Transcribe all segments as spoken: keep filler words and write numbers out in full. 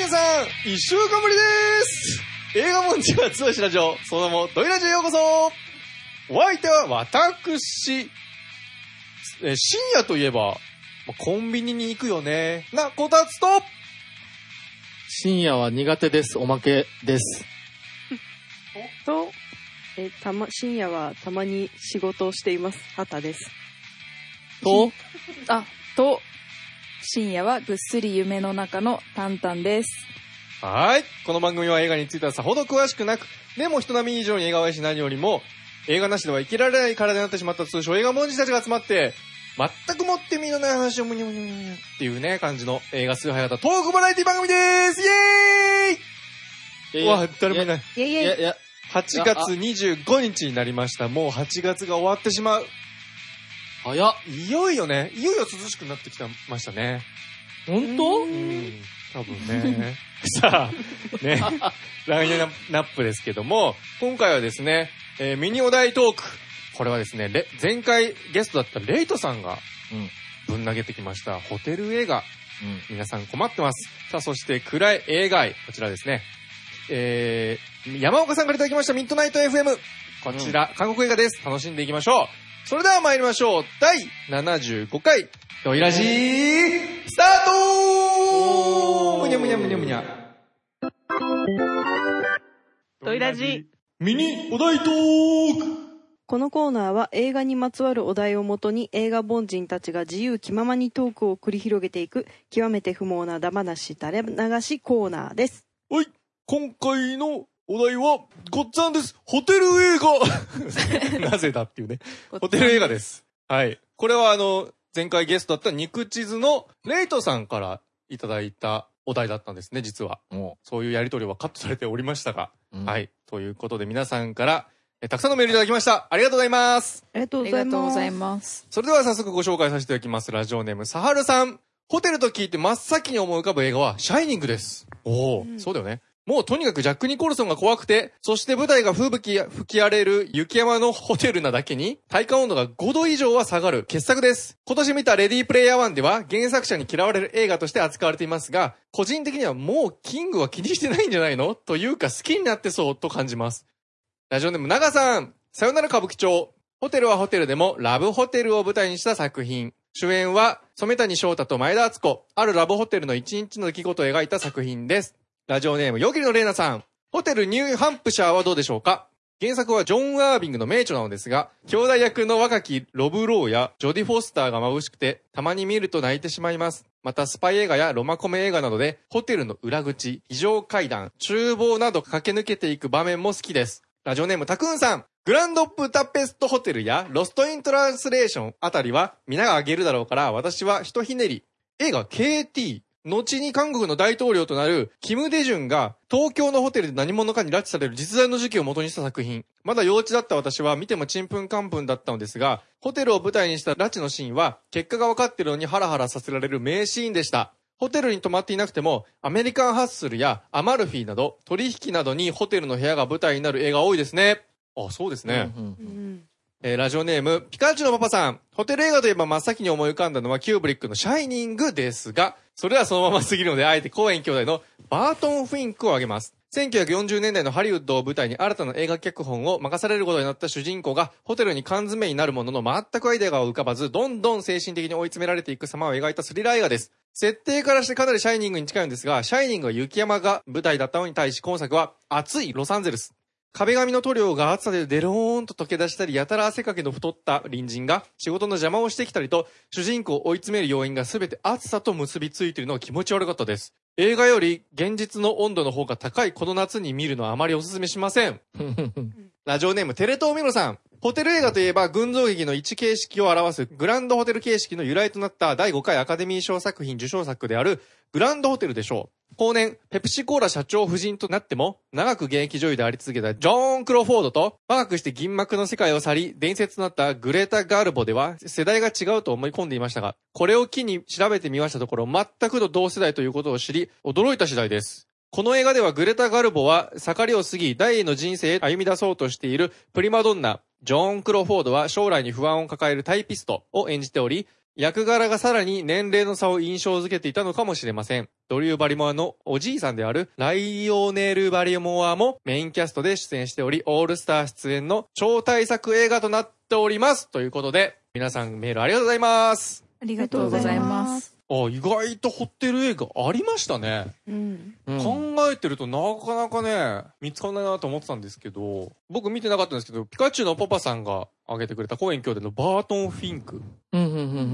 皆さん、一週間ぶりです。映画モンチは通信ラジオ、その名もドイラジへようこそ。お相手は私、え深夜といえば、コンビニに行くよね。な、こたつと、 深夜は苦手です。おまけです。 と、えたま、深夜はたまに仕事をしています。畑です。 と、 あ、と、深夜はぐっすり夢の中のタンタンです。 はい。この番組は映画についてはさほど詳しくなく、でも人並み以上に映画を愛し何よりも、映画なしでは生きられない体になってしまった通称映画モンチたちが集まって、全くもって身のない話をむにゃむにゃむにゃっていうね、感じの映画崇拝型トークバラエティ番組でーす。イェーイ。うわ、誰もいない。 イェイイェイ。 いやいや、 はちがつにじゅうごにちになりました。もうはちがつが終わってしまう。 早っ。 いよいよね、いよいよ涼しくなってきてましたね。 本当？ うん、多分ね。さあ、ね、来年ナップですけども、今回はですね、えー、ミニお題トーク。これはですね、レ前回ゲストだったレイトさんがぶん投げてきましたホテル映画。うん、皆さん困ってます。さあ、そして暗い映画愛。こちらですね。えー、山岡さんからいただきましたミッドナイト エフエム。こちら、うん、韓国映画です。楽しんでいきましょう。それでは参りましょう。だいななじゅうごかい、ドイラジー、スタートー。むにゃむにゃむにゃむにゃ。 ドイラジミニお題トーク。 このコーナーは映画にまつわるお題をもとに映画凡人たちが自由気ままにトークを繰り広げていく極めて不毛なダマなし垂れ流しコーナーです。 はい、今回のお題はごっつぁんです。ホテル映画。なぜだっていうね。ホテル映画です。はい。これはあの前回ゲストだった肉地図のレイトさんからいただいたお題だったんですね、実は。もうそういうやり取りはカットされておりましたが、うん、はい。ということで皆さんからえたくさんのメールいただきました。ありがとうございます。 ありがとうございます。 それでは早速ご紹介させていただきます。ラジオネームサハルさん。ホテルと聞いて真っ先に思い浮かぶ映画はシャイニングです。おお、うん、そうだよね。もうとにかくジャック・ニコルソンが怖くて、そして舞台が吹雪吹き荒れる雪山のホテルなだけに、体感温度がごど以上は下がる傑作です。今年見たレディープレイヤーワンでは原作者に嫌われる映画として扱われていますが、個人的にはもうキングは気にしてないんじゃないのというか好きになってそうと感じます。ラジオネーム長さん。さよなら歌舞伎町。ホテルはホテルでもラブホテルを舞台にした作品。主演は染谷翔太と前田敦子。あるラブホテルの一日の出来事を描いた作品です。ラジオネームヨギリのレイナさん。ホテルニューハンプシャーはどうでしょうか。原作はジョン・アービングの名著なのですが、兄弟役の若きロブ・ローやジョディ・フォスターが眩しくて、たまに見ると泣いてしまいます。またスパイ映画やロマコメ映画などで、ホテルの裏口、非常階段、厨房など駆け抜けていく場面も好きです。ラジオネームタクーンさん。グランドブダペストホテルやロストイントランスレーションあたりは皆が挙げるだろうから、私はひとひねり。映画 ケーティー。後に韓国の大統領となるキム・デジュンが東京のホテルで何者かに拉致される実在の事件を元にした作品。まだ幼稚だった私は見てもちんぷんかんぷんだったのですが、ホテルを舞台にした拉致のシーンは結果が分かっているのにハラハラさせられる名シーンでした。ホテルに泊まっていなくてもアメリカンハッスルやアマルフィなど取引などにホテルの部屋が舞台になる映画多いですね。あ、そうですね。うんうんうんえー、ラジオネームピカチュウのパパさん。ホテル映画といえば真っ先に思い浮かんだのはキューブリックのシャイニングですが、それはそのまますぎるのであえてコーエン兄弟のバートン・フィンクを挙げます。せんきゅうひゃくよんじゅうねんだいのハリウッドを舞台に新たな映画脚本を任されることになった主人公がホテルに缶詰になるものの全くアイデアが浮かばず、どんどん精神的に追い詰められていく様を描いたスリラー映画です。設定からしてかなりシャイニングに近いんですが、シャイニングは雪山が舞台だったのに対し今作は暑いロサンゼルス。壁紙の塗料が暑さでデローンと溶け出したり、やたら汗かきの太った隣人が仕事の邪魔をしてきたりと、主人公を追い詰める要因が全て暑さと結びついているのが気持ち悪かったです。映画より現実の温度の方が高いこの夏に見るのはあまりお勧めしません。ラジオネームテレ東ミロさん。ホテル映画といえば群像劇の一形式を表すグランドホテル形式の由来となっただいごかいアカデミー賞作品受賞作であるグランドホテルでしょう。後年、ペプシコーラ社長夫人となっても、長く現役女優であり続けたジョーン・クロフォードと、若くして銀幕の世界を去り、伝説となったグレータ・ガールボでは、世代が違うと思い込んでいましたが、これを機に調べてみましたところ、全くの同世代ということを知り、驚いた次第です。この映画ではグレタ・ガルボは盛りを過ぎ第二の人生へ歩み出そうとしているプリマドンナ、ジョーン・クロフォードは将来に不安を抱えるタイピストを演じており、 役柄がさらに年齢の差を印象づけていたのかもしれません。ドリュー・バリモアのおじいさんであるライオネル・バリモアもメインキャストで出演しており、オールスター出演の超大作映画となっております。ということで、皆さんメールありがとうございます。 ありがとうございます。 あ、意外とホテル映画ありましたね。 うん、 考えてるとなかなかね、見つからないなと思ってたんですけど、僕見てなかったんですけど、ピカチュウのパパさんが挙げてくれた公園兄弟のバートン・フィンク。 うんうんうんうんうん。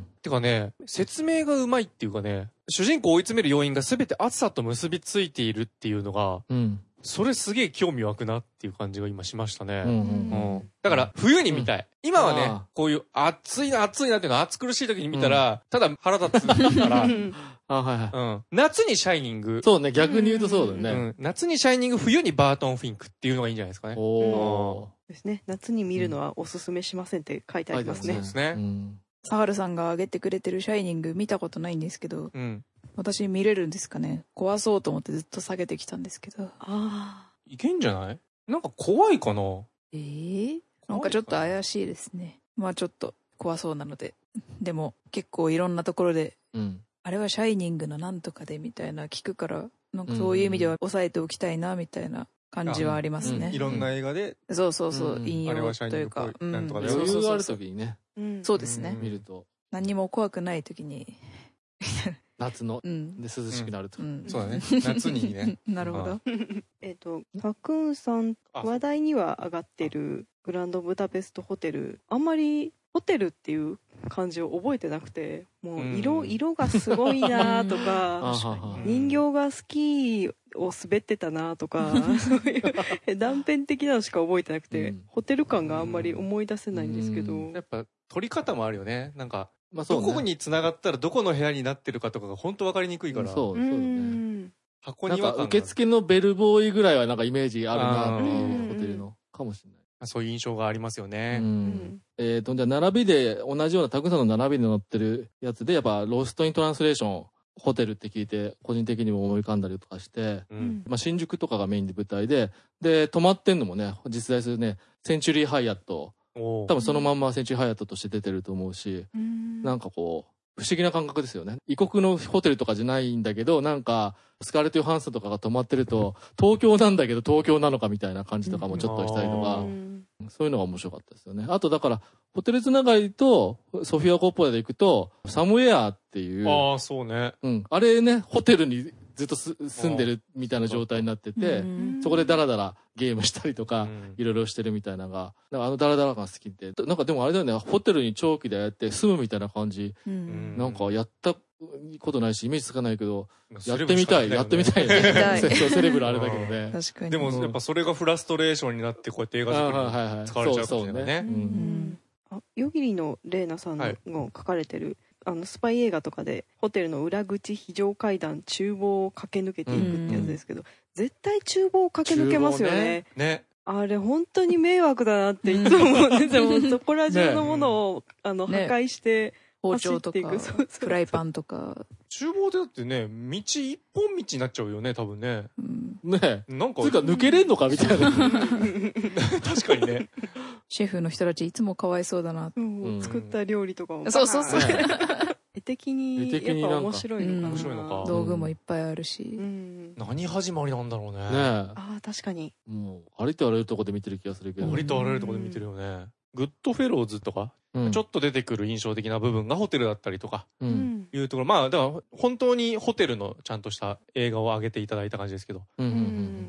てかね、説明がうまいっていうかね、主人公を追い詰める要因が全て暑さと結びついているっていうのが、うん、それすげえ興味湧くなっていう感じが今しましたね。うんうんうん、だから冬に見たい。うん、今はね、こういう暑いな暑いなっていうのは暑苦しい時に見たら、うん、ただ腹立つから、あ、はいはいうん、夏にシャイニング。 そうね、逆に言うとそうだよね、うん。 夏にシャイニング、冬にバートン・フィンクっていうのがいいんじゃないですかね。 おー。ですね。夏に見るのはおすすめしませんって書いてありますね。 そうですね。 サハルさんが挙げてくれてるシャイニング見たことないんですけど、うん、私見れるんですかね。怖そうと思ってずっと下げてきたんですけど。ああ。いけんじゃない？なんか怖いかな？ ええー、なんかちょっと怪しいですね。まあちょっと怖そうなので。でも結構いろんなところで、うん、あれはシャイニングのなんとかでみたいな聞くから、なんかそういう意味では抑えておきたいなみたいな感じはありますね。 いろんな映画で。 そうそうそう、うん、引用というか。 うん、なんとかで。 余裕ある時にね。 そうですね。 見ると。 何も怖くない時に。 夏の、うん、で涼しくなると、うん、 そうだね夏にねなるほどえっとパクーンさん話題には上がってるグランドブダペストホテルあんまりホテルっていう漢字を覚えてなくてもう色、うん、色がすごいなとか人形がスキーを滑ってたなとかそういう断片的なのしか覚えてなくて、うん、ホテル感があんまり思い出せないんですけど、うん、 やっぱ撮り方もあるよねなんかまあそうね、どこに繋がったらどこの部屋になってるかとかが本当分かりにくいから。 そう、そうね。 箱には受付のベルボーイぐらいはなんかイメージあるなっていうホテルのかもしれない。 そういう印象がありますよね。うん、 えっと、じゃあ並びで同じようなタクさんの並びで載ってるやつでやっぱロストイントランスレーションホテルって聞いて個人的にも思い浮かんだりとかして、うん、まあ新宿とかがメインで舞台で、で、泊まってんのもね、実在するね、センチュリーハイアット。多分そのまんまセンチュリーハイアットとして出てると思うし、うん、なんかこう、不思議な感覚ですよね。異国のホテルとかじゃないんだけど、なんか、スカーレット・ヨハンソンとかが泊まってると、東京なんだけど東京なのかみたいな感じとかもちょっとしたりとか、うん、そういうのが面白かったですよね。あとだから、ホテルつながりと、ソフィア・コッポラで行くと、サムウェアっていう。 ああ、そうね。 うん。あれね、ホテルにずっとす住んでるみたいな状態になってて、そこでダラダラゲームしたりとか、いろいろしてるみたいなのが、なんかあのダラダラ感好きで、なんかでもあれだよね、ホテルに長期でやって住むみたいな感じ、うん、なんかやったことないし、イメージつかないけど、やってみたい、やってみたいね。セレブルあれだけどね。 確かに。 でもやっぱそれがフラストレーションになってこうやって映画作りに使われちゃうかもしれないね。 あ、夜霧のレイナさんの書かれてる、あのスパイ映画とかでホテルの裏口非常階段厨房を駆け抜けていくってやつですけど、うん、絶対厨房を駆け抜けますよね。 ね。ねあれ本当に迷惑だなっていつも思うんですよ。そこら中のものを、ね、あの破壊して、ね、 包丁とかフライパンとか。 厨房でだってね、道一本道になっちゃうよね、多分ね。 うん、ねえ。なんか。つうか抜けれんのかみたいな。確かにね。 シェフの人たちいつもかわいそうだな。 うん、作った料理とかも。 そうそうそう。 絵的にやっぱ面白いのかな。 面白いのか。 道具もいっぱいあるし。 うん、 何始まりなんだろうね。ねああ、確かに。 もう、ありとあらゆるとこで見てる気がするけど。 ありとあらゆるとこで見てるよね。グッドフェローズとか、うん、ちょっと出てくる印象的な部分がホテルだったりとか、うん、いうところ。まあ、だから本当にホテルのちゃんとした映画を上げていただいた感じですけど。うんうんうん、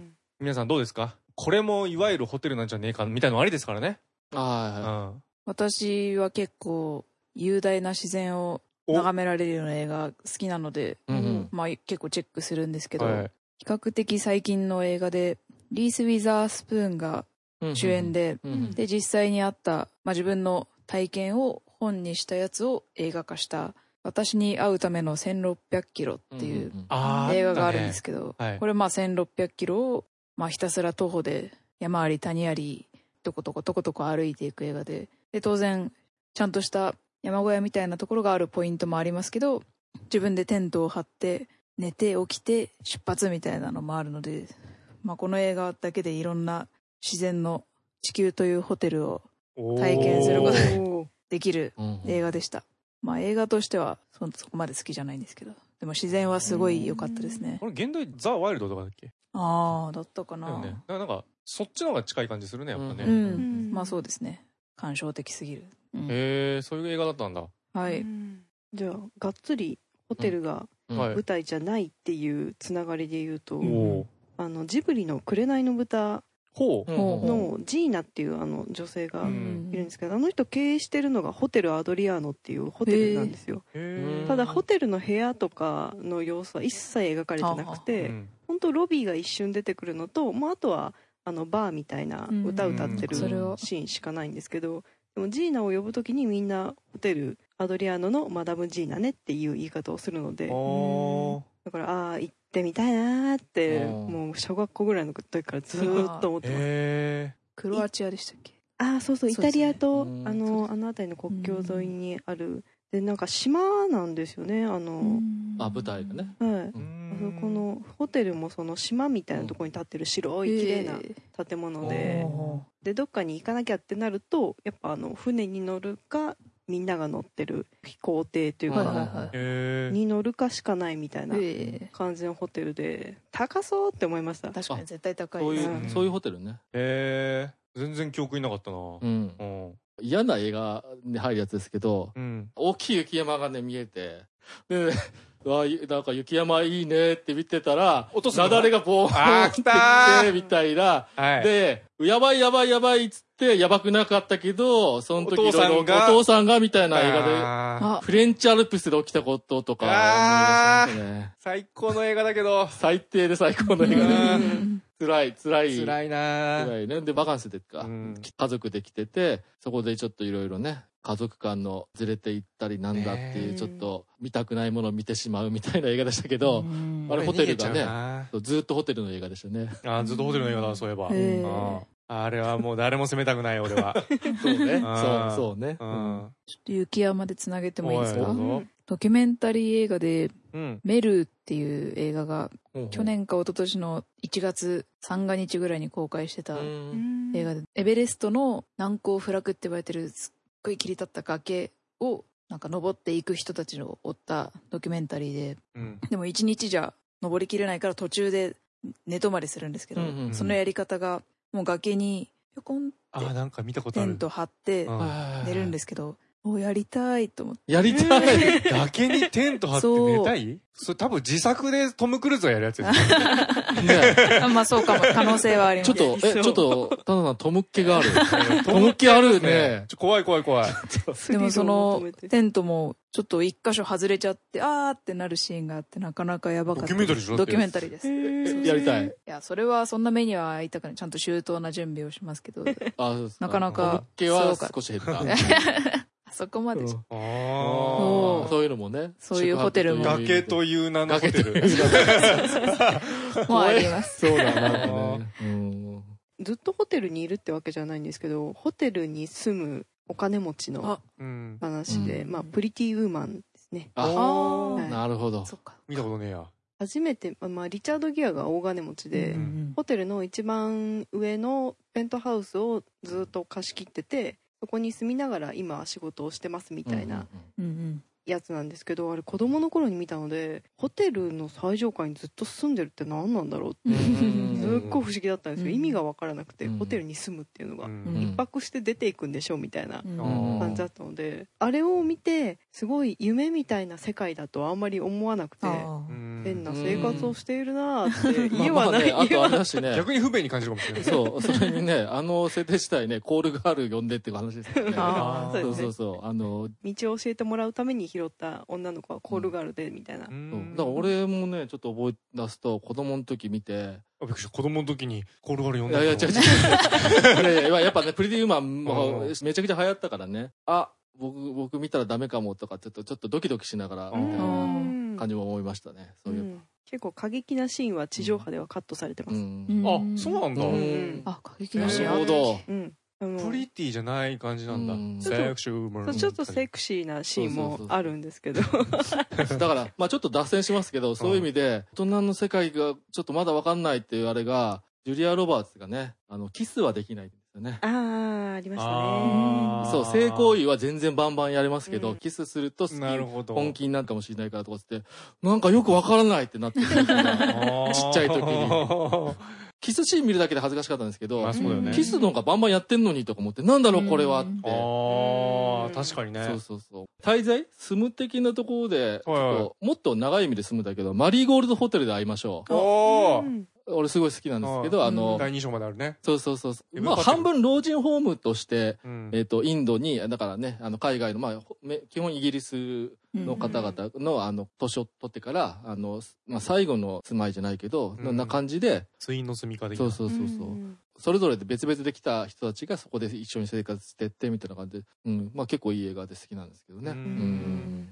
皆さんどうですか？これもいわゆるホテルなんじゃねえかみたいなのありですからね。 あ、 うん、私は結構雄大な自然を眺められるような映画好きなので、うんうん、まあ結構チェックするんですけど、はい、比較的最近の映画でリース・ウィザースプーンが主演で、うんうん、で実際にあった、まあ、自分の体験を本にしたやつを映画化した私に会うためのせんろっぴゃくキロっていう映画があるんですけど、うんうんねはい、これまあせんろっぴゃくキロをまあひたすら徒歩で山あり谷ありとことことことこ歩いていく映画で、で当然ちゃんとした山小屋みたいなところがあるポイントもありますけど、自分でテントを張って寝て起きて出発みたいなのもあるので、まあ、この映画だけでいろんな自然の地球というホテルを体験することができる映画でした。 まあ映画としてはそ、そこまで好きじゃないんですけど。でも自然はすごい良かったですね。 これ現代ザ・ワイルドとかだっけ？ ああ、だったかな。 だよね。だからなんか、そっちの方が近い感じするね、やっぱね。 うん。うん、まあそうですね。感傷的すぎる。 うん、へえ、そういう映画だったんだ。 はい。 じゃあ、がっつりホテルが舞台じゃないっていうつながりで言うと、うん、あの、ジブリの紅の豚のジーナっていうあの女性がいるんですけど、あの人経営してるのがホテルアドリアーノっていうホテルなんですよ。ただホテルの部屋とかの様子は一切描かれてなくて、本当ロビーが一瞬出てくるのと、まあ、あとはあのバーみたいな歌歌ってるシーンしかないんですけど、でもジーナを呼ぶときにみんなホテルアドリアーノのマダムジーナねっていう言い方をするので、だからああ行ってみたいなーってもう小学校ぐらいの時からずーっと思ってます。 クロアチアでしたっけ？ ああそうそう、イタリアと、ね、あのあの辺りの国境沿いにあるで、なんか島なんですよね、あのあ舞台がね、 はい、あそこのホテルもその島みたいなところに建ってる白い綺麗な建物で、でどっかに行かなきゃってなるとやっぱあの船に乗るかみんなが乗ってる飛行艇というかに乗るかしかないみたいな感じのホテルで、高そうって思いました。 確かに絶対高い。 そういう、うん、そういうホテルね。 へえ、全然記憶になかったな。うん、 うん、嫌な映画に入るやつですけど、うん、大きい雪山がね見えて、でわなんか雪山いいねって見てたら、雪崩がボーンってきてみたいな、はい、でやばいやばいやばいっつってやばくなかったけど、その時いろいろお父さんがみたいな映画でフレンチアルプスで起きたこととか思い出しますね。 最高の映画だけど最低で最高の映画で辛い辛い辛いな辛いね。でバカンスでか、うん、家族で来てて、そこでちょっといろいろね家族間のずれていったりなんだっていうちょっと見たくないものを見てしまうみたいな映画でしたけど、あれホテルがねずっとホテルの映画でしたね。 あずっとホテルの映画だそういえば。あれはもう誰も責めたくない俺は。 そうね。そうそうね。 ちょっと雪山でつなげてもいいですか？ドキュメンタリー映画でメルっていう映画が去年か一昨年のいちがつ三が日ぐらいに公開してた映画で、エベレストの難攻不落って言われてるすっごい切り立った崖をなんか登っていく人たちを追ったドキュメンタリーで、うん、でも一日じゃ登りきれないから途中で寝泊まりするんですけど、うんうんうん、そのやり方がもう崖にぴょこんってテント張って寝るんですけど、おやりたいと思って。 やりたい崖にテント張って寝たい？それ多分自作でトム・クルーズがやるやつですね。まあそうかも、可能性はあります。 ちょっと、え、ちょっと、ただトムっ気がある。トムっ気あるね。 ちょ怖い怖い怖い。 でもその、テントも、ちょっと一箇所外れちゃって、あーってなるシーンがあって、なかなかやばかった。 ドキュメンタリーでしょ？ ドキュメンタリーです。 やりたい。いや、それはそんな目には会いたくない。ちゃんと周到な準備をしますけど。あなかなか。 トムっ気は少し減った。 そこまでじゃ、うん、 あそういうのもね、 そういうホテルも崖という名のホテルもうあります。 そうだな、ねうん、 ずっとホテルにいるってわけじゃないんですけど、ホテルに住むお金持ちの話で、うん、まあプリティウーマンですね。 ああ、はい、なるほど。 そっか。見たことねえや。 初めて、まあ、リチャード・ギアが大金持ちで、うん、ホテルの一番上のペントハウスをずっと貸し切ってて、そこに住みながら今は仕事をしてますみたいなやつなんですけど、あれ子供の頃に見たので、ホテルの最上階にずっと住んでるって何なんだろうってすっごい不思議だったんですよ。意味が分からなくて、ホテルに住むっていうのが一泊して出ていくんでしょみたいな感じだったので、あれを見てすごい夢みたいな世界だとはあんまり思わなくて、変な生活をしているなーって家はない。 あとあれだしね、 逆に不便に感じるかもしれない。 そう、それにね、あの設定自体ね、コールガール呼んでっていう話ですよね。 そうそうそう、あの道を教えてもらうために拾った女の子はコールガールでみたいな。 そうだから俺もねちょっと覚え出すと、子供の時見て、 びっくりした。子供の時にコールガール呼んだ。 いやいや違う違う。やっぱねプリティウーマンもめちゃくちゃ流行ったからね。あ、僕僕見たらダメかもとかちょっとちょっとドキドキしながらみたいな感じも思いましたね。そういう。 結構過激なシーンは地上波ではカットされてます。 あ、そうなんだ。 あ、過激なシーン。 なるほど。 プリティじゃない感じなんだ。セクシー、 ちょっとセクシーなシーンもあるんですけど。 だからまあちょっと脱線しますけど、そういう意味で大人の世界がちょっとまだわかんないっていうあれが、ジュリア・ロバーツがね、あのキスはできないんですよね。 ああ、ありましたね。 そう、性行為は全然バンバンやれますけど、うん、キスするとなるほど本気になるかもしれないからとかつって、なんかよくわからないってなってるちっちゃい時に。キスシーン見るだけで恥ずかしかったんですけど、 まあそうだよね、 キスの方がバンバンやってんのにとか思って、なんだろうこれはって。 ああ、確かにね。 そうそうそう。滞在住む的なところで、ちょっともっと長い意味で住むんだけど、マリーゴールドホテルで会いましょう。 おー。 俺すごい好きなんですけど、あの、 だいに章まであるね。 そうそうそう。まあ半分老人ホームとして、えっと、インドに、だからね、あの、海外の、まあ、基本イギリスの方々の、あの、年を取ってから、あの、まあ最後の住まいじゃないけど、そんな感じで。 ツインの住みかで。 そうそうそうそう。それぞれで別々で来た人たちがそこで一緒に生活してってみたいな感じで、うん、まあ結構いい映画で好きなんですけどね。うん。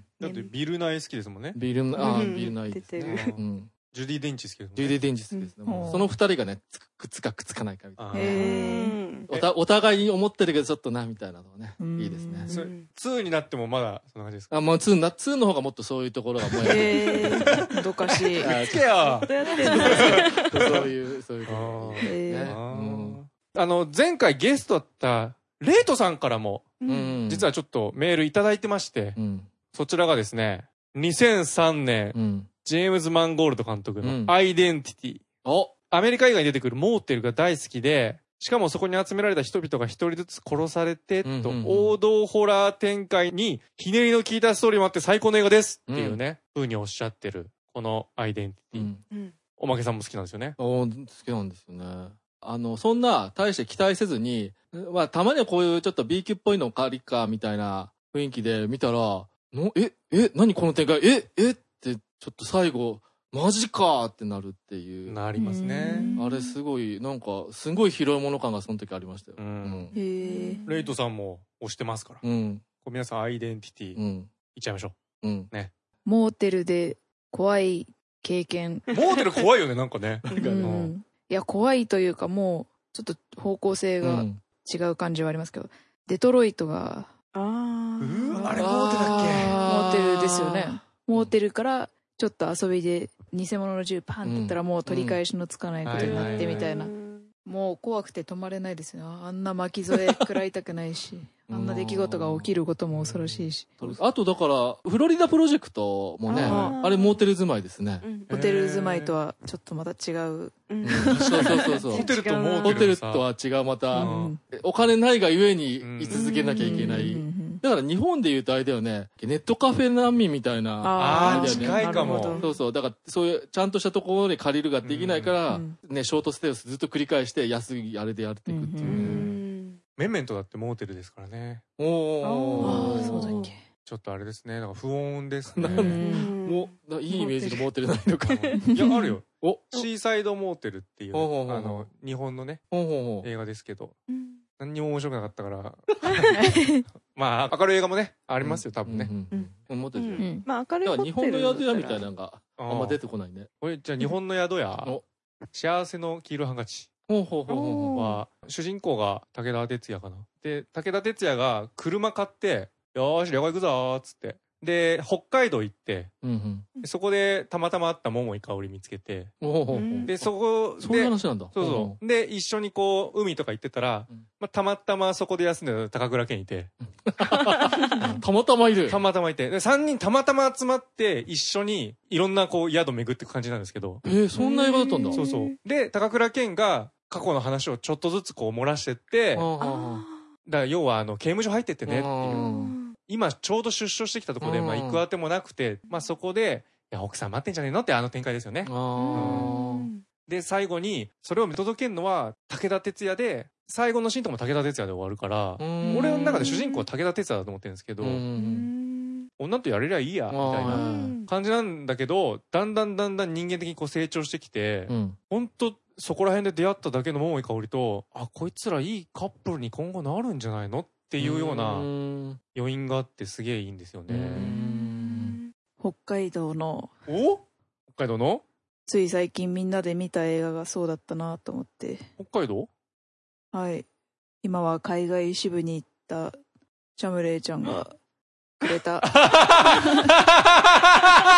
だってビルナイ好きですもんね。 ビルナイ、ああ、ビルナイですね。うん。 ジュディ・デンチ好きですね。 ジュディ・デンチ好きですね。その二人がね、くっつかくっつかないかみたいな。 へー。お互いに思ってるけどちょっとな、みたいなのがね、いいですね。 ツーになってもまだそんな感じですか？ あ、もうツーな、ツーの方がもっとそういうところがもやる。 へー。どかしい。 つけよ。 そういう、そういうこと。 へー。あの、前回ゲストだったレイトさんからも、実はちょっとメールいただいてまして、そちらがですね、にせんさんねん、ジェームズ・マンゴールド監督のアイデンティティ。 お、 アメリカ映画に出てくるモーテルが大好きで、しかもそこに集められた人々が一人ずつ殺されて、と、王道ホラー展開にひねりの効いたストーリーもあって最高の映画ですっていうね、風におっしゃってる、このアイデンティティ。おまけさんも好きなんですよね。 お、好きなんですよね。あの、そんな大して期待せずに、まあたまにはこういうちょっと B 級っぽいの借りかみたいな雰囲気で見たら、のえ、え、何この展開、え、えってちょっと最後、マジかーってなるっていう。 なりますね。 あれすごい、なんか、すごい広いもの感がその時ありましたよ。 うん。へレイトさんも推してますから。うん。皆さんアイデンティティ、うん。いっちゃいましょう。うん。ね。 モーテルで怖い経験。 モーテル怖いよね、なんかね。なんかね。 うん。いや、怖いというかもう、ちょっと方向性が違う感じはありますけど、デトロイトが、 ああ。 うあれモーテルだっけ？ モーテルですよね。モーテルからちょっと遊びで偽物の銃パンって言ったらもう取り返しのつかないことになってみたいな。もう怖くて止まれないですよ。あんな巻き添え食らいたくないし、あんな出来事が起きることも恐ろしいし。 あとだから、フロリダプロジェクトもね、あれモーテル住まいですね。 ホテル住まいとはちょっとまた違う。 そうそうそうそう。 ホテルとモーテル。 ホテルとは違うまた、お金ないがゆえに居続けなきゃいけない。だから日本で言うとあれだよね、ネットカフェ難民みたいな。 ああ、近いかも。 そうそう。だからそういうちゃんとしたところに借りるができないから、ね、ショートステイをずっと繰り返して安いあれでやっていくっていうね。 メンメントだってモーテルですからね。 おお。 ああ、そうだっけ。 ちょっとあれですね。なんか不穏ですね。 もう、いいイメージのモーテルないのか。 いや、あるよ。おシーサイドモーテルっていう、あの、日本のね、映画ですけど。何にも面白くなかったから。まあ、明るい映画もね、ありますよ、多分ね。 モーテル。 まあ、明るいホテル。 日本の宿屋みたいなのがあんま出てこないね。 これ、じゃあ日本の宿屋、幸せの黄色ハンカチ。は、主人公が武田鉄矢かな。で、武田鉄矢が車買って、よーし、旅行行くぞーっつって。で、北海道行って、そこでたまたま会った桃井かおり見つけて、で、そこで、 そういう話なんだ。 そうそう。で、一緒にこう、海とか行ってたら、まあ、たまたまそこで休んでた高倉健いて。 たまたまいる。 たまたまいて。で、三人たまたま集まって、一緒にいろんなこう、宿巡っていく感じなんですけど。 えー、そんな映画だったんだ。 そうそう。で、高倉健が過去の話をちょっとずつこう漏らしてって、だから要はあの、刑務所入ってってねっていう。今ちょうど出所してきたところで、まあ行くあてもなくて、まあそこで、いや、奥さん待ってんじゃねえのってあの展開ですよね。で、最後に、それを見届けるのは武田鉄矢で、最後のシーンとも武田鉄矢で終わるから、俺の中で主人公は武田鉄矢だと思ってるんですけど、女とやれりゃいいや、みたいな感じなんだけど、だんだんだんだん人間的にこう成長してきて、ほんとそこら辺で出会っただけの桃井かおりと、あ、こいつらいいカップルに今後なるんじゃないのっていうような余韻があってすげえいいんですよね。 北海道のお北海道のつい最近みんなで見た映画がそうだったなと思って。 北海道？ はい。今は海外支部に行ったチャムレイちゃんがくれた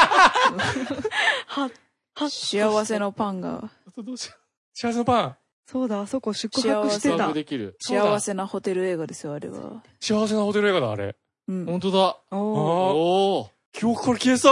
幸せのパンが。 幸せのパン。 そうだ、あそこ宿泊してた。 宿泊できる。 幸せなホテル映画ですよ、あれは。 幸せなホテル映画だ、あれ。 うん。 本当だ。 おおー。 記憶から消え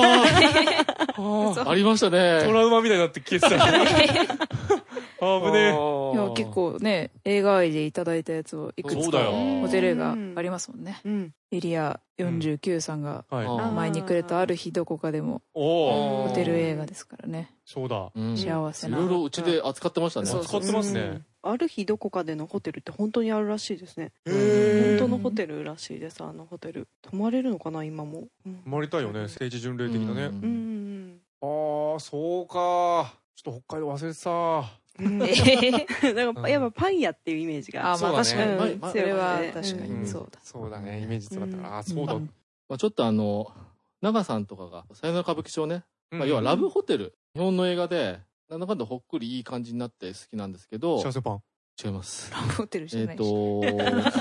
た。 ありましたね。 トラウマみたいになって消えてた。あぶねえ。 いや、結構ね、映画愛でいただいたやつをいくつかホテル映画ありますもんね。エリアよんじゅうきゅうさんが前にくれたある日どこかでもホテル映画ですからね。 そうだ。 幸せな。 いろいろうちで扱ってましたね。 扱ってますね。 ある日どこかでのホテルって本当にあるらしいですね。本当のホテルらしいです、あのホテル。泊まれるのかな、今も。 泊まりたいよね、聖地巡礼的なね。ああ、そうか。ちょっと北海道忘れてた。 なんかやっぱパン屋っていうイメージが。 あ、まあ確かに。それは確かにそうだ。 そうだね、イメージ強かったから。あ、そうだ。 まあちょっとあの、長さんとかが、さよなら歌舞伎町ね。まあ要はラブホテル。日本の映画で、なんだかんだほっくりいい感じになって好きなんですけど。 幸せパン。 違います。 ラブホテルじゃないし。 えっと、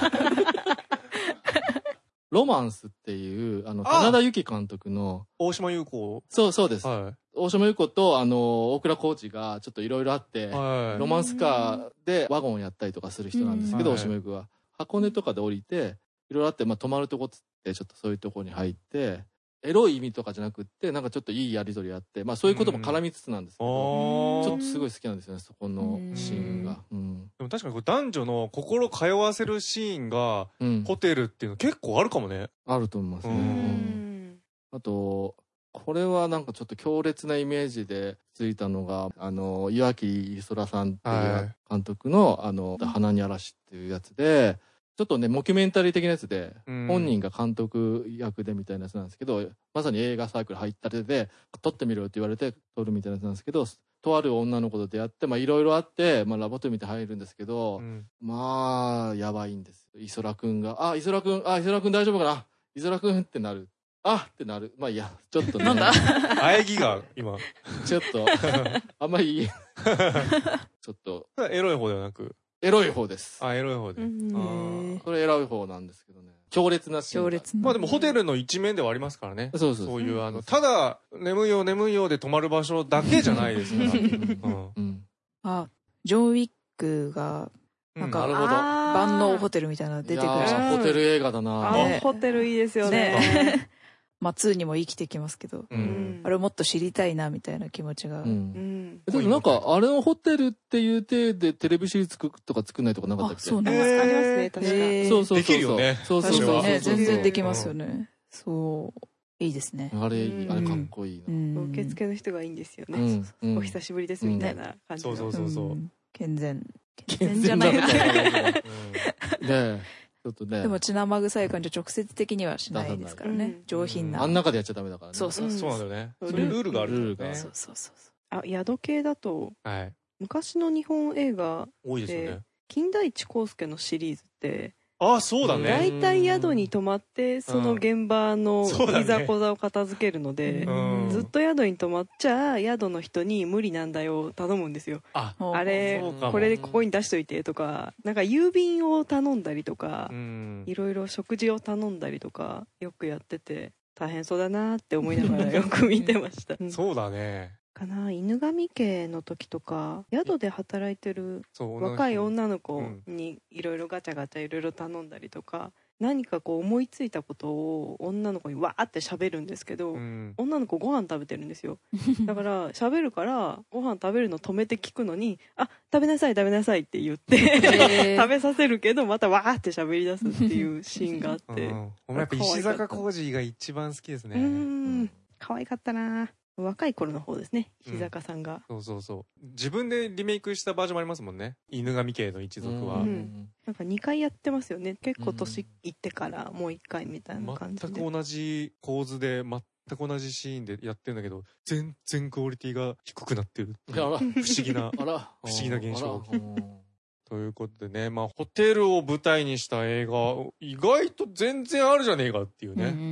ロマンスっていう、あの、花田由紀監督の。 大島優子。 そう、そうです。はい。大島優子と、あの、大倉コーチがちょっといろいろあって、はい、ロマンスカーでワゴンをやったりとかする人なんですけど、大島優子は。箱根とかで降りて、いろいろあって、まあ、泊まるとこつって、ちょっとそういうとこに入って、エロい意味とかじゃなくって、なんかちょっといいやりとりあって、まあそういうことも絡みつつなんですけど、ちょっとすごい好きなんですよね、そこのシーンが。うん、 でも確かにこれ男女の心通わせるシーンが、うん、ホテルっていうの結構あるかもね。 あると思いますね。うん、あと、これはなんかちょっと強烈なイメージでついたのが、あの、岩城磯空さんっていう監督の、はい、あの、花に嵐っていうやつで、ちょっとね、モキュメンタリー的なやつで、うん、本人が監督役でみたいなやつなんですけど、まさに映画サークル入ったてで、撮ってみろって言われて撮るみたいなやつなんですけど、とある女の子と出会って、まあいろいろあって、まあラボトミーって入るんですけど、うん、まあ、やばいんですよ。磯空くんが、あ、磯空くん、あ、磯空くん大丈夫かな磯空くんってなる。あってなる。まあいいや、ちょっとね。 なんだ喘ぎが、今。 ちょっと、あんまり、ちょっと。 エロい方ではなく。 エロい方です。 あ、エロい方で。 それエロい方なんですけどね。強烈なシーン。強烈な。まあでもホテルの一面ではありますからね。 そうそう。 そういう、あの、ただ、眠いよ眠いよで泊まる場所だけじゃないですから。 あ、ジョン・ウィックが、なんか、万能ホテルみたいなの出てくるじゃん。ホテル映画だな。 あ、ホテルいいですよね。 まあ、ツーにも生きてきますけど、うん、あれもっと知りたいなみたいな気持ちが。うん、 でもなんか、あれのホテルっていう体でテレビシリーズ作るとか作んないとかなかったっけ？ あ、そうなんですか。ありますね、確かに。 そうそうそう。 できるよね。 そうそうそう。ね、全然できますよね。そう。いいですね。 あれ、あれかっこいいな。 受付の人がいいんですよね。お久しぶりですみたいな感じ。 そうそうそうそう。 健全。健全じゃないな。 ねちょっとね。 でも血生臭い感じは直接的にはしないですからね。上品な。 あん中でやっちゃダメだからね。 そうそうそうなんだよね。それルールがある。ルールが。 そうそうそう。 あ、宿系だと、昔の日本映画多いですよね。 金田一耕助のシリーズって、 ああ、そうだね。 大体宿に泊まって、その現場のいざこざを片付けるので、ずっと宿に泊まっちゃ、宿の人に無理なんだよ、頼むんですよ。あ、あれ、これここに出しといてとか、なんか郵便を頼んだりとか、いろいろ食事を頼んだりとか、よくやってて、大変そうだなって思いながらよく見てました。 そうだね。 かな、犬神家の時とか宿で働いてる若い女の子にいろいろガチャガチャいろいろ頼んだりとか、何かこう思いついたことを女の子にわーって喋るんですけど、うん、女の子ご飯食べてるんですよ。だから喋るからご飯食べるの止めて聞くのに、あ、食べなさい食べなさいって言って食べさせるけどまたわーって喋り出すっていうシーンがあって、うん、 俺やっぱ石坂浩二が一番好きですね。うん、 可愛かったな。若い頃の方ですね、石坂さんが、 うん、そうそうそう。自分でリメイクしたバージョンもありますもんね、犬神家の一族は。うん、 なんかにかいやってますよね。結構年いってからもういっかいみたいな感じで、 全く同じ構図で全く同じシーンでやってるんだけど、全然クオリティが低くなってるっていう不思議な不思議な現象ということでね、まあホテルを舞台にした映画意外と全然あるじゃねえかっていうね、うんうん、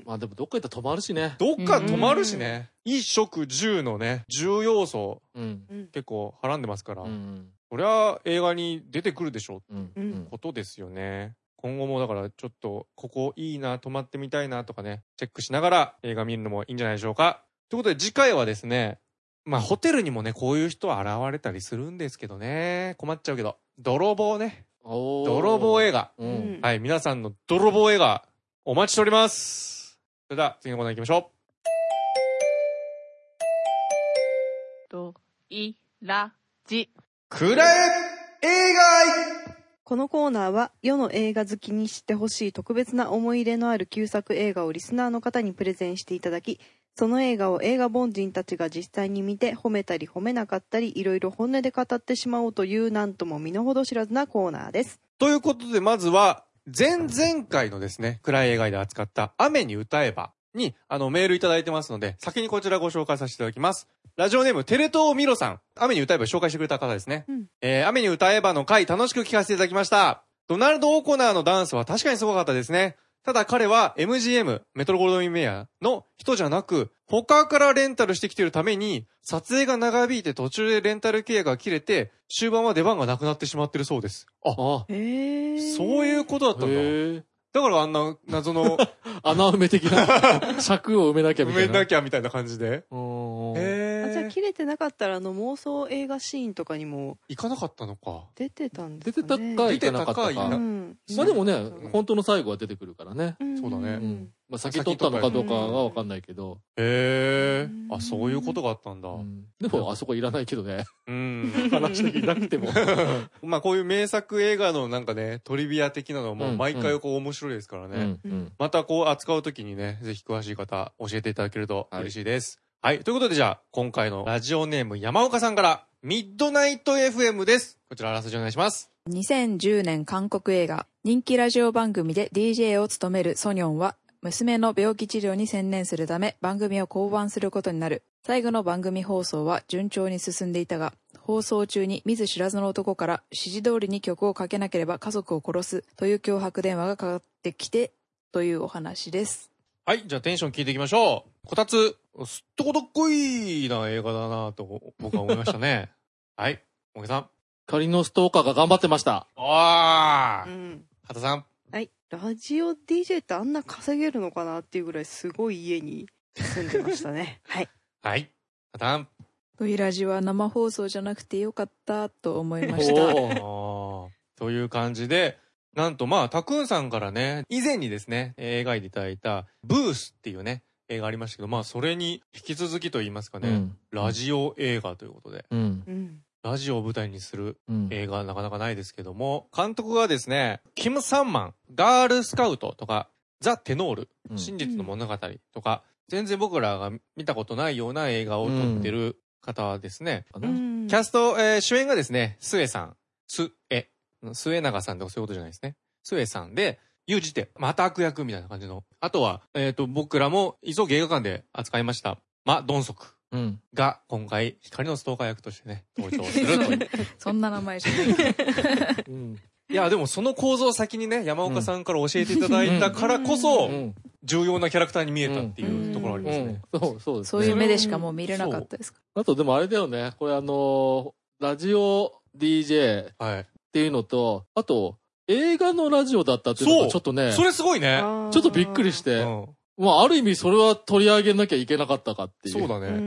まあでもどっか行ったら泊まるしね。 どっか泊まるしね、衣食住のね重要素、うん、結構はらんでますから、うん、そりゃ映画に出てくるでしょうってことですよね。今後もだからちょっとここいいな、泊まってみたいなとかね、チェックしながら映画見るのもいいんじゃないでしょうか。ということで次回はですね、 まあホテルにもね、こういう人は現れたりするんですけどね。困っちゃうけど。泥棒ね。泥棒映画。 うん、 はい、皆さんの泥棒映画、お待ちしております。それでは、次のコーナー行きましょう。と、い、ら、じ。 くらえ映画。 このコーナーは世の映画好きに知ってほしい特別な思い入れのある旧作映画をリスナーの方にプレゼンしていただき、その映画を映画凡人たちが実際に見て褒めたり褒めなかったりいろいろ本音で語ってしまおうというなんとも身の程知らずなコーナーです。 ということでまずは前々回のですね、暗い映画で扱った雨に歌えばにあのメールいただいてますので、先にこちらご紹介させていただきます。ラジオネームテレ東ミロさん、雨に歌えば紹介してくれた方ですね、うんえー、雨に歌えばの回楽しく聞かせていただきました。ドナルド・オコナーのダンスは確かにすごかったですね。ただ彼は エムジーエム メトロゴールドウィンメアの人じゃなく、他からレンタルしてきてるために撮影が長引いて途中でレンタル契約が切れて終盤は出番がなくなってしまってるそうです。あ、あへー、 そういうことだったんだ。へー、だからあんな謎の穴埋め的な尺を埋めなきゃみたいな。 埋めなきゃみたいな感じで。 へー、じゃあ切れてなかったらあの妄想映画シーンとかにも行かなかったのか。 出てたんですかね。出てたか行かなかったか。うん、まあでもね、本当の最後は出てくるからね。 うん、そうだね。 うん、まあ先撮ったのかどうかはわかんないけど。 へえ、あ、そういうことがあったんだ。うん、 でもあそこいらないけどね。 うん。 話できなくても。 まあこういう名作映画のなんかね、トリビア的なのも毎回こう面白いですからね。うんうん、またこう扱うときにね、ぜひ詳しい方教えていただけると嬉しいです。はい、はい。ということでじゃあ、今回のラジオネーム山岡さんから、ミッドナイト エフエム です。こちらあらすじお願いします。 にせんじゅうねん韓国映画、人気ラジオ番組で ディージェー を務めるソニョンは、娘の病気治療に専念するため番組を降板することになる。最後の番組放送は順調に進んでいたが、放送中に見ず知らずの男から指示通りに曲をかけなければ家族を殺すという脅迫電話がかかってきてというお話です。 はい、じゃあテンション聞いていきましょう。こたつ、すっとこどっこいいな映画だなと僕は思いましたね。はい、もげさん。 仮のストーカーが頑張ってました。 ああ、うん。はたさん。 はい、ラジオ ディージェー ってあんな稼げるのかなっていうぐらいすごい家に住んでましたね。はい。 はい。はたん。 ウイラジは生放送じゃなくてよかったと思いました。 という感じで、なんとまあ、たくんさんからね、以前にですね、描いていただいた、ブースっていうね、映画ありましたけど、まあ、それに引き続きと言いますかね、うん、ラジオ映画ということで、うん、ラジオを舞台にする映画、なかなかないですけども、監督がですね、キム・サンマン、ガールスカウトとか、ザ・テノール、真実の物語とか、全然僕らが見たことないような映画を撮ってる方ですね。うん、キャスト、えー、主演がですね、スエさん、スエ、末永さんとかそういうことじゃないですね。スエさんで、ユージって、また悪役みたいな感じの。あとは、えっと、僕らも、急ぎ映画館で扱いました。マ・ドンソクが、今回、光のストーカー役としてね、登場するという。 そんな名前じゃない。 うん、いや、でもその構造を先にね、山岡さんから教えていただいたからこそ、重要なキャラクターに見えたっていうところありますね。 そう、そうですね。 そういう目でしかもう見れなかったですか。 あと、でもあれだよね、これあの、ラジオ ディージェー っていうのと、あと、映画のラジオだったっていうのがちょっとね。 それすごいね。 ちょっとびっくりして。うん、まあ、ある意味それは取り上げなきゃいけなかったかっていう。 そうだね。うん。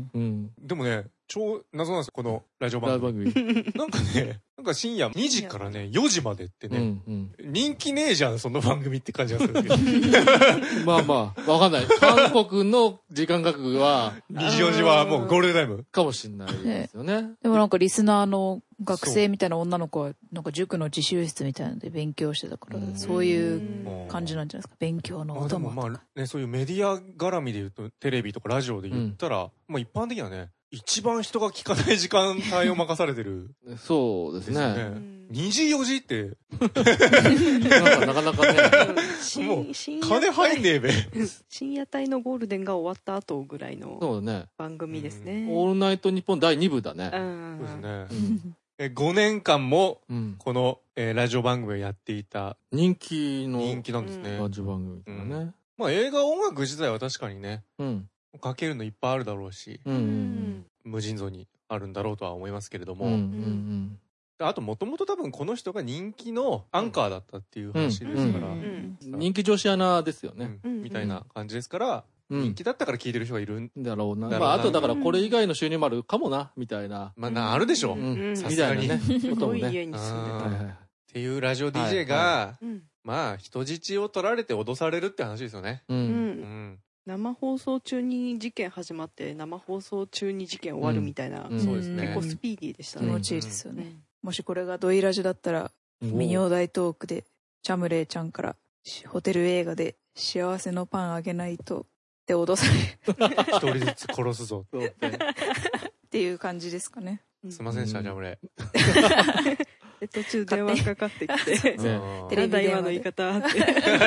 うん。でもね、超謎なんですよ、このラジオ番組。なんかね、なんか深夜にじからね、よじまでってね、うんうん、人気ねえじゃん、その番組って感じがするけど。 まあまあ、わかんない。韓国の時間価格は、 にじよじはもうゴールデンタイムかもしれないですよね。ねでもなんかリスナーの学生みたいな女の子は、なんか塾の自習室みたいなので勉強してたから、そういう感じなんじゃないですか。勉強のお供とか。 まあね、そういうメディア絡みで言うと、テレビとかラジオで言ったら、うん、まあ一般的にはね、一番人が聞かない時間帯を任されてる。 そうですね。 にじよじって。 なかなかね。 もう、金入んねえべ。 深夜帯のゴールデンが終わった後ぐらいの番組ですね。 オールナイトニッポンだいに部だね。 そうですね。ごねんかんも、このラジオ番組をやっていた。 人気の。 人気なんですね。 ラジオ番組だね。 まあ映画音楽自体は確かにね。かけるのいっぱいあるだろうし、うんうん、無尽蔵にあるんだろうとは思いますけれども、うんうんうん、あともともと多分この人が人気のアンカーだったっていう話ですから、 人気女子アナですよね、 うん、みたいな感じですから、 人気だったから聞いてる人がいるんだろうな。 だろうなまあ、あとだからこれ以外の収入もあるかもな、みたいな。 まあな、あるでしょう。 うん。 うんさみすがにたいなね。 すこともね。 ごい家に住んでた。 はいはいっていうラジオ ディージェー が、 うんまあ、人質を取られて脅されるって話ですよね。 う。 うんうんん。 生放送中に事件始まって生放送中に事件終わるみたいな、 うんそうですね結構スピーディーでした気ね。 持ちいいですよね。 うんもしこれがドイラジだったら、ミニオ大トークで、チャムレイちゃんから、ホテル映画で幸せのパンあげないと、って脅される一人ずつ殺すぞ。 そうねっていう感じですかね。 すいませんでした、ジャムレ。 で途中電話かかってきてねうんテレなんだビ電話で今の言い方ってい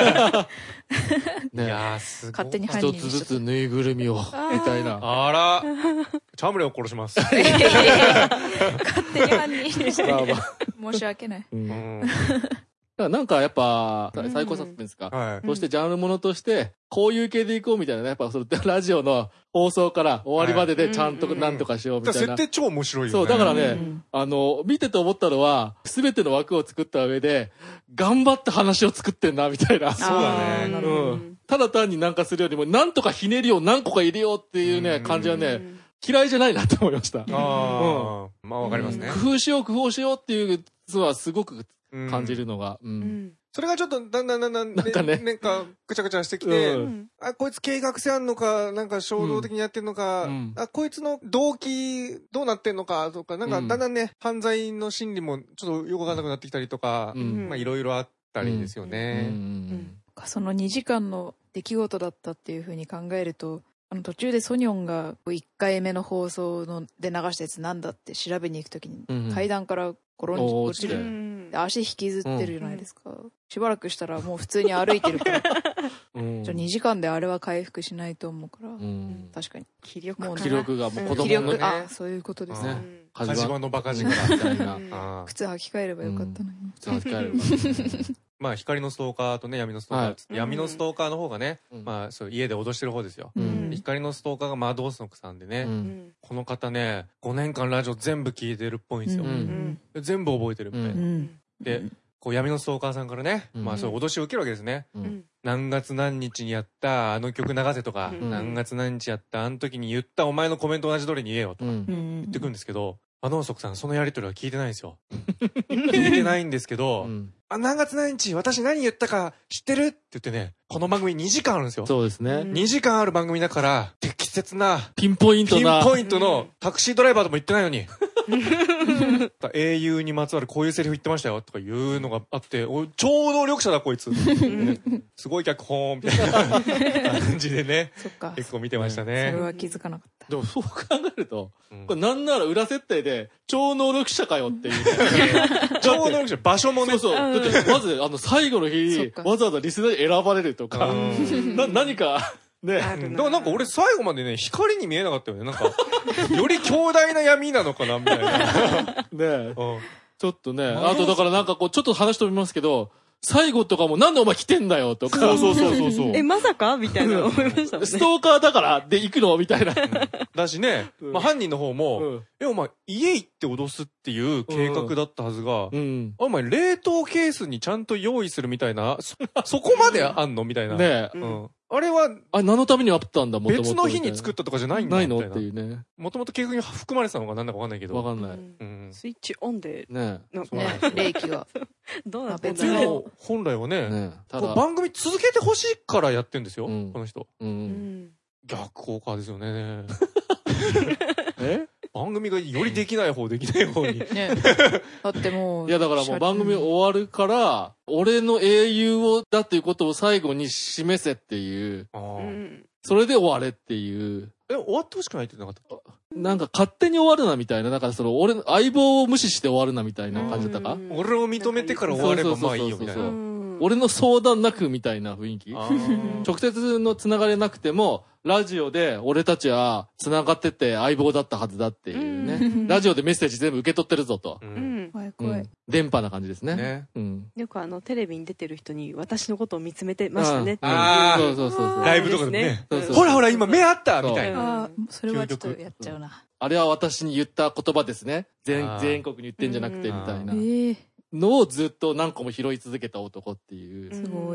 ねやー、すごい。 勝手に犯一人にしちゃっつずつぬいぐるみを、みたいな。 あら、チャムレを殺します。 た。いやいやいや勝手に犯人にしてまあまあ申し訳ない。 うんうだかん。 らなんかやっぱ、 うんサイコサスペンスか。 はい。 そしてジャンルものとして、こういう系でいこうみたいなね。やっぱそのラジオの放送から終わりまででちゃんとなんとかしようみたいな。 設定超面白いよね。 そう、だからね、 うんあの、見てて思ったのは、すべての枠を作った上で、頑張って話を作ってんな、みたいな。 そうだねあーなるほどうんただ単になんかするよりも、なんとかひねりを何個か入れようっていうね、 うん感じはね、 うん嫌いじゃないなって思いました。 ああ、まあわかりますね。 工夫しよう、工夫しようっていうのはすごくうん感じるのが。う。 うんんそれがちょっとだんだんだんだん、 なんかねなんか、ぐちゃぐちゃしてきうて、 うんあ、こいつ計画性あんのか、なんか衝動的にやってんのか、 うんあ、こいつの動機どうなってんのかとか、なんかうんだんだんね、犯罪の心理もちょっとよくわかんなくなってきたりとか、 うんまあいろいろあったりですようんね。 そのにじかんの出来事だったっていうふうに考えると、あの途中でソニョンがいっかいめの放送ので流したやつなんだって調べに行くときにうん階段から転んじおー落ちる。 うんで足引きずってるじゃないですか。しばらくしたらもう普通に歩いてるから。 うんじゃあにじかんであれは回復しないと思うから。 うん確かに。 気力もうかな気力がもう子気供の力、 ね、 あ、そういうことですうね。 ね火事場のバカ力みたいな。 うんあー靴履き替えればよかったのに。 さあ、帰るまあ光のストーカーとね、闇のストーカーっつって、 はい闇のストーカーの方がね、 うんまあそう家で脅してる方ですよ。 ううんん。 光のストーカーがマドースノクさんでね、 う。 うんんこの方ね、ごねんかんラジオ全部聞いてるっぽいんですよ。 うん全部覚えてるみたいな。 ううん。 で、こう闇のストーカーさんからね、 うんまあそういう脅しを受けるわけですね。 う。 うんん何月何日にやったあの曲流せとか、 うん何月何日やったあの時に言ったお前のコメント同じ通りに言えよとかうん。 うん。 言ってくるんですけど、マドーソクさんそのやりとりは聞いてないんですよ。聞いてないんですけど、 うんあ、何月何日私何言ったか知ってるって言ってね、この番組にじかんあるんですよ。 そうですね。 うんにじかんある番組だから、適切な、 ピンポイントピンな。 ポイントのタクシードライバーとも言ってないのに。英雄にまつわるこういうセリフ言ってましたよとかいうのがあって、お超能力者だこいつ。すごい脚本みたいな感じでね、 そっか。 結構見てましたそれね。 は気づかなかった。 でもそう考えると、 うんこれなんなら裏設定で超能力者かよっていう。 超能力者、場所もね。 そうそう。だってまず、あの、最後のそっ日、 かわざわざリスナーに選ばれるとか、 うんな、何か、ね。 あるうんだからなんか俺最後までね、光に見えなかったよね。なんか、より強大な闇なのかなみたいな。 ねうんちょっとね。 まああとだからなんかこう、ちょっと話飛びますけど、最後とかもなんでお前来てんだよとか。 そうそうそうそうそう。 えまさかみたいな思いましたもんねストーカーだからで行くのみたいな。 だしね、 うんまあ犯人の方も、 うんえ、お前、家行って脅すっていう計画だったはずが、 うん。 あお前、冷凍ケースにちゃんと用意するみたいな、そ、そこまであんのみたいな。 ねえ。 うん。あれは、 あ、何のためにあったんだ、もともと。 別の日に作ったとかじゃないんだないのみたいな。 っていうね。 もともと計画に含まれてたのかなんだかわかんないけど。 わかんない。 うんうん。 スイッチオンでねなんかね、霊気が。 どうなっっててんだろいうのを、本来はえ。 ね、 ねえ。ただ、 こう番組続けてほしいからやってんですよ、 うんこの人。 う。 う。うんん逆効果ですよね。 え番組がよりできない方、できない方に。 ね。だってもう。 いやだからもう番組終わるから、俺の英雄を、だっていうことを最後に示せっていう、 あうーんそれで終われっていう、 え、終わってほしくないって言ってなかったっなんか勝手に終わるなみたいな、だからその俺の相棒を無視して終わるなみたいな感じだったか、 うんけ俺を認めてから終わればまあいいよみたいな。 そうそううん俺の相談なくみたいな雰囲気あー直接のつながれなくても、ラジオで俺たちはつながってて相棒だったはずだっていうね。 うんラジオでメッセージ全部受け取ってるぞとう。 うんんう怖い怖いん。電波な感じですね。 ね。 うん。 よくあのテレビに出てる人に私のことを見つめてましたねっていうあーそうそうそうそう。 ライブとかでもねそうそうほらほら今目あったみたいな。 ああ、それはちょっとやっちゃうな。 あれは私に言った言葉ですね。全あー全国に言ってんじゃなくてみたいなええ、 のをずっと何個も拾い続けた男っていう。 すごい。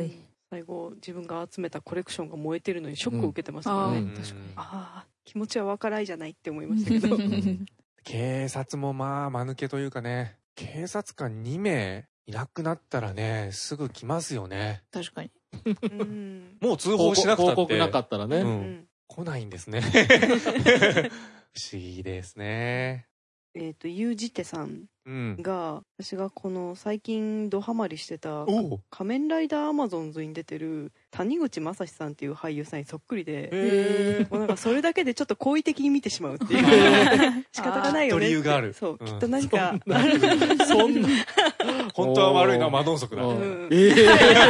最後自分が集めたコレクションが燃えてるのにショックを受けてましたからね、 うん、あ確かにああ気持ちは分からいじゃないって思いましたけど警察もまあ間抜けというかね、警察官にめいいなくなったらねすぐ来ますよね。 確かにうんもう通報しなくたって報告なかったらね、 ううんん、 来ないんですね不思議ですね。 えっ、とゆうじてさんうんが私がこの最近ドハマりしてたお仮面ライダーアマゾンズに出てる谷口正史さんっていう俳優さんにそっくりで、 へもうなんかそれだけでちょっと好意的に見てしまうっていう仕方がないよねってきっと理由があるそう、 うんきっと何かあるそんな本当は悪いのはマドンソクだ。 ううんええ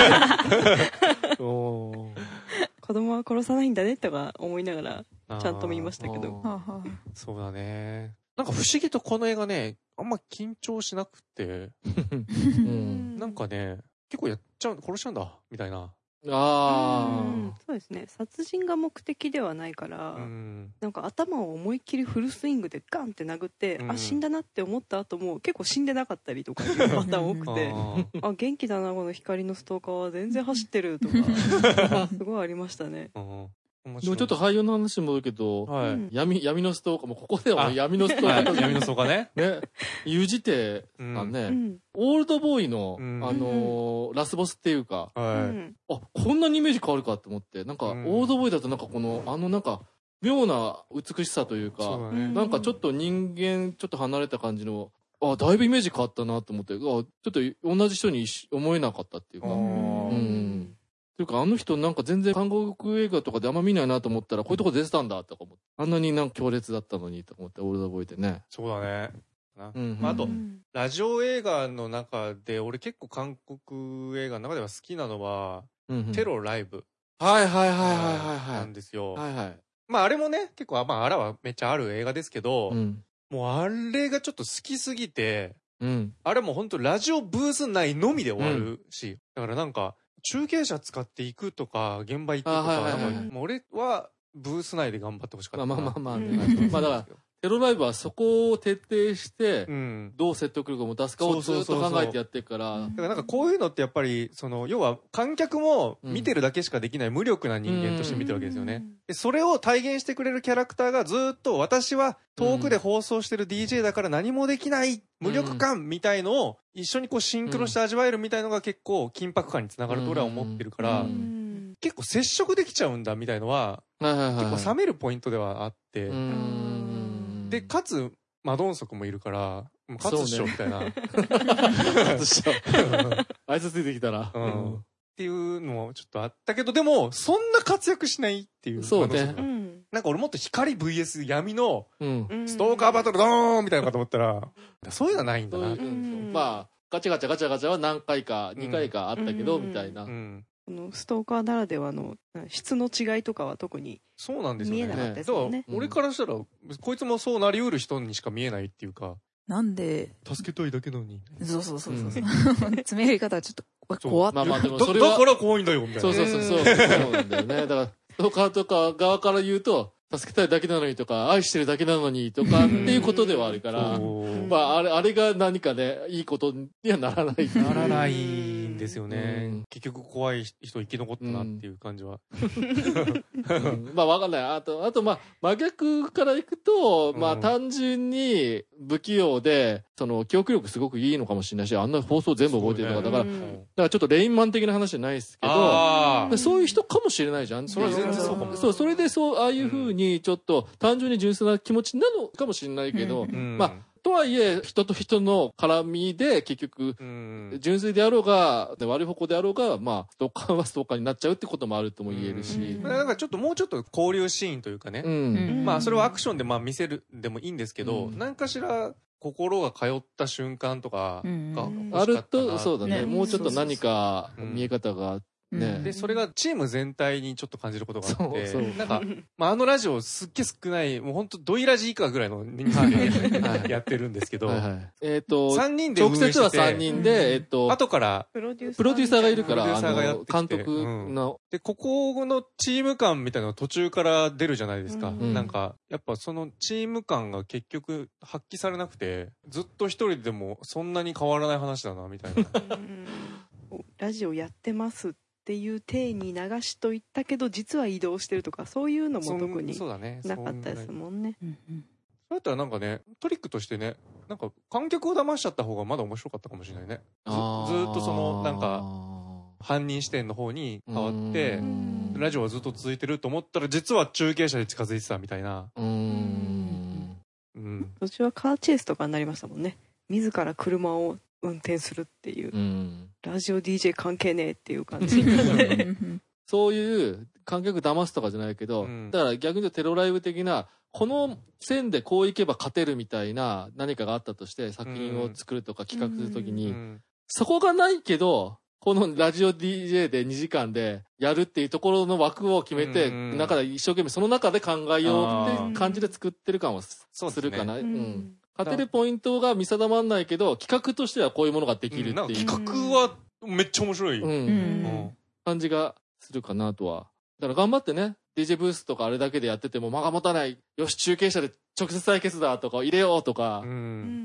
おー子供は殺さないんだねとか思いながらちゃんと見ましたけど、 あはあはあそうだね。なんか不思議とこの映画ね、あんま緊張しなくて、 うんなんかね、結構やっちゃう、殺しちゃうんだ、みたいな。 あうんそうですね、殺人が目的ではないから、 うん。 なんか頭を思いっきりフルスイングでガンって殴って、 うんあ死んだなって思った後も結構死んでなかったりとかいうパターン多くてああ元気だなこの光のストーカーは全然走ってるとかすごいありましたね。 ーうん面で白いもちょっと俳優の話に戻るけど、 はい。 うん闇闇のストーカーもうここではもあう闇のストーカーとはい闇の草加ね。 ねゆじてさんね、 うんオールドボーイの、 うんあのーラスボスっていうか、 うはんあこんなにイメージ変わるかって思って、なんか、 うんオールドボーイだとなんかこのあのなんか妙な美しさというい。そうか、 だね。 なんかちょっと人間ちょっと離れた感じの、あだいぶイメージ変わったなと思って、あちょっと同じ人に一緒思えなかったっていうか、 あーうんというかあの人なんか全然韓国映画とかであんま見ないなと思ったらこういうとこ出てたんだとか思って、あんなになんか強烈だったのにと思って、オールドボーイってね。 そうだね。なうんまあ、あとう、んラジオ映画の中で、俺結構韓国映画の中では好きなのは、 うんうんテロライブはいはいはいはいはいはないんですよ。 はいはい。 まああれもね、結構、まああらはめっちゃある映画ですけど、 うんもうあれがちょっと好きすぎて、 うんあれも本当ラジオブース内のみで終わるし、だからなんか、中継車使って行くとか、現場行くとか、 あはいはいはいなんかもう俺はブース内で頑張ってほしかったな。 まあまあまあまあうんね、まあだからテロライブはそこを徹底してうん。 どう説得力を持たすかをずっと考えてやってるからだからなんかこういうのってやっぱり、その、要は観客も見てるだけしかできない無力な人間として見てるわけですよね。で、それを体現してくれるキャラクターがずっと私は遠くで放送してる ディージェー だから何もできない無力感みたいのを一緒にこうシンクロして味わえるみたいのが結構緊迫感につながると俺は思ってるから、 ううんん結構接触できちゃうんだみたいのははいはいはい結構冷めるポイントではあって、 うーんで、かつ、マドンソクもいるから、もう勝つっしょみたいな。っあいつついてきたらうんていうのもちょっとあったけど、でも、そんな活躍しないっていう。 そうねマドンソクがうんなんか俺もっと光 ブイエス 闇のうんうんストーカーバトルドーンみたいなのかと思ったら、そういうのはないんだな。 そういううんまあガチャガチャガチャガチャは何回かにかいかあったけどうんみたいなうん。 このストーカーならではの質の違いとかは特にそうなんですよね。 見えなかったですだからもんね。 俺からしたら、こいつもそうなりうる人にしか見えないっていうか、 なんで助けたいだけなのに。 そうそうそうそう、詰める言い方はちょっとそう怖っまあまあでもだそれはだから怖いんだよ、みたいな。 そうそうそうそうそうなんだよね。だからストーカーとか側から言うと助けたいだけなのにとか愛してるだけなのにとかっていうことではあるから、 そうまああれあれが何かねいいことにはならない。 ならないんですよね。 うん結局怖い人生き残ったなっていう感じは。 うんまあわかんない。あと、あとまあ真逆からいくと、まあうん単純に不器用で、その記憶力すごくいいのかもしれないし、あんな放送全部覚えてるとか、だから、だうんからちょっとレインマン的な話じゃないですけど、 あでそういう人かもしれないじゃん。 それは全然そうかもそう、それでそう、ああいう風にちょっと単純に純粋な気持ちなのかもしれないけど、 うんうんまあ、とはいえ、人と人の絡みで結局、 うん純粋であろうが、で悪い方向であろうが、まあ、ストーカーはストーカーになっちゃうってこともあるとも言えるし。 うんなんかちょっともうちょっと交流シーンというかね、 うん。 まあそれをアクションでまあ見せるでもいいんですけど、 うん何かしら心が通った瞬間とかがうんあると、 欲しかったなそうだね。 ねもうちょっと何かそうそうそう見え方がね。 でそれがチーム全体にちょっと感じることがあってそうそうなんか、まあ、あのラジオすっげえ少ないもう本当ドイラジ以下ぐらいの人数ではいやってるんですけど、 はいはい。えっと、 さんにんで直運営してて接はさんにんで、えっと、 後からプロデューサープロデューサーがいるから、 プロデューあサーがやってきての、監督の、 でここのチーム感みたいなの途中から出るじゃないですか、 うんなんかやっぱそのチーム感が結局発揮されなくてずっと一人でもそんなに変わらない話だなみたいなうんラジオやってますっっていう体に流しといたけど実は移動してるとかそういうのも特にそうだね。 なかったですもんね。 うんうんそうやったらなんかね、トリックとしてね、なんか観客を騙しちゃった方がまだ面白かったかもしれないね。ずずーっとそのなんか犯人視点の方に変わってラジオはずっと続いてると思ったら実は中継車で近づいてたみたいな。 うーんうん。 そっちはカーチェイスとかになりましたもんね。自ら車を運転するっていう、 うん、 ラジオ ディージェー 関係ねえっていう感じそういう観客騙すとかじゃないけど、うん、だから逆に言うとテロライブ的なこの線でこういけば勝てるみたいな何かがあったとして作品を作るとか企画するときに、うん、そこがないけどこのラジオ ディージェー でにじかんでやるっていうところの枠を決めて、うん、中で一生懸命その中で考えようって感じで作ってる感はするかな。うん、勝てるポイントが見定まんないけど企画としてはこういうものができるっていう、うん、 企画はめっちゃ面白い、うんうん、 感じがするかなとは。だから頑張ってね ディージェー ブースとかあれだけでやってても間が持たない、よし中継車で直接対決だとか入れようとか、うん、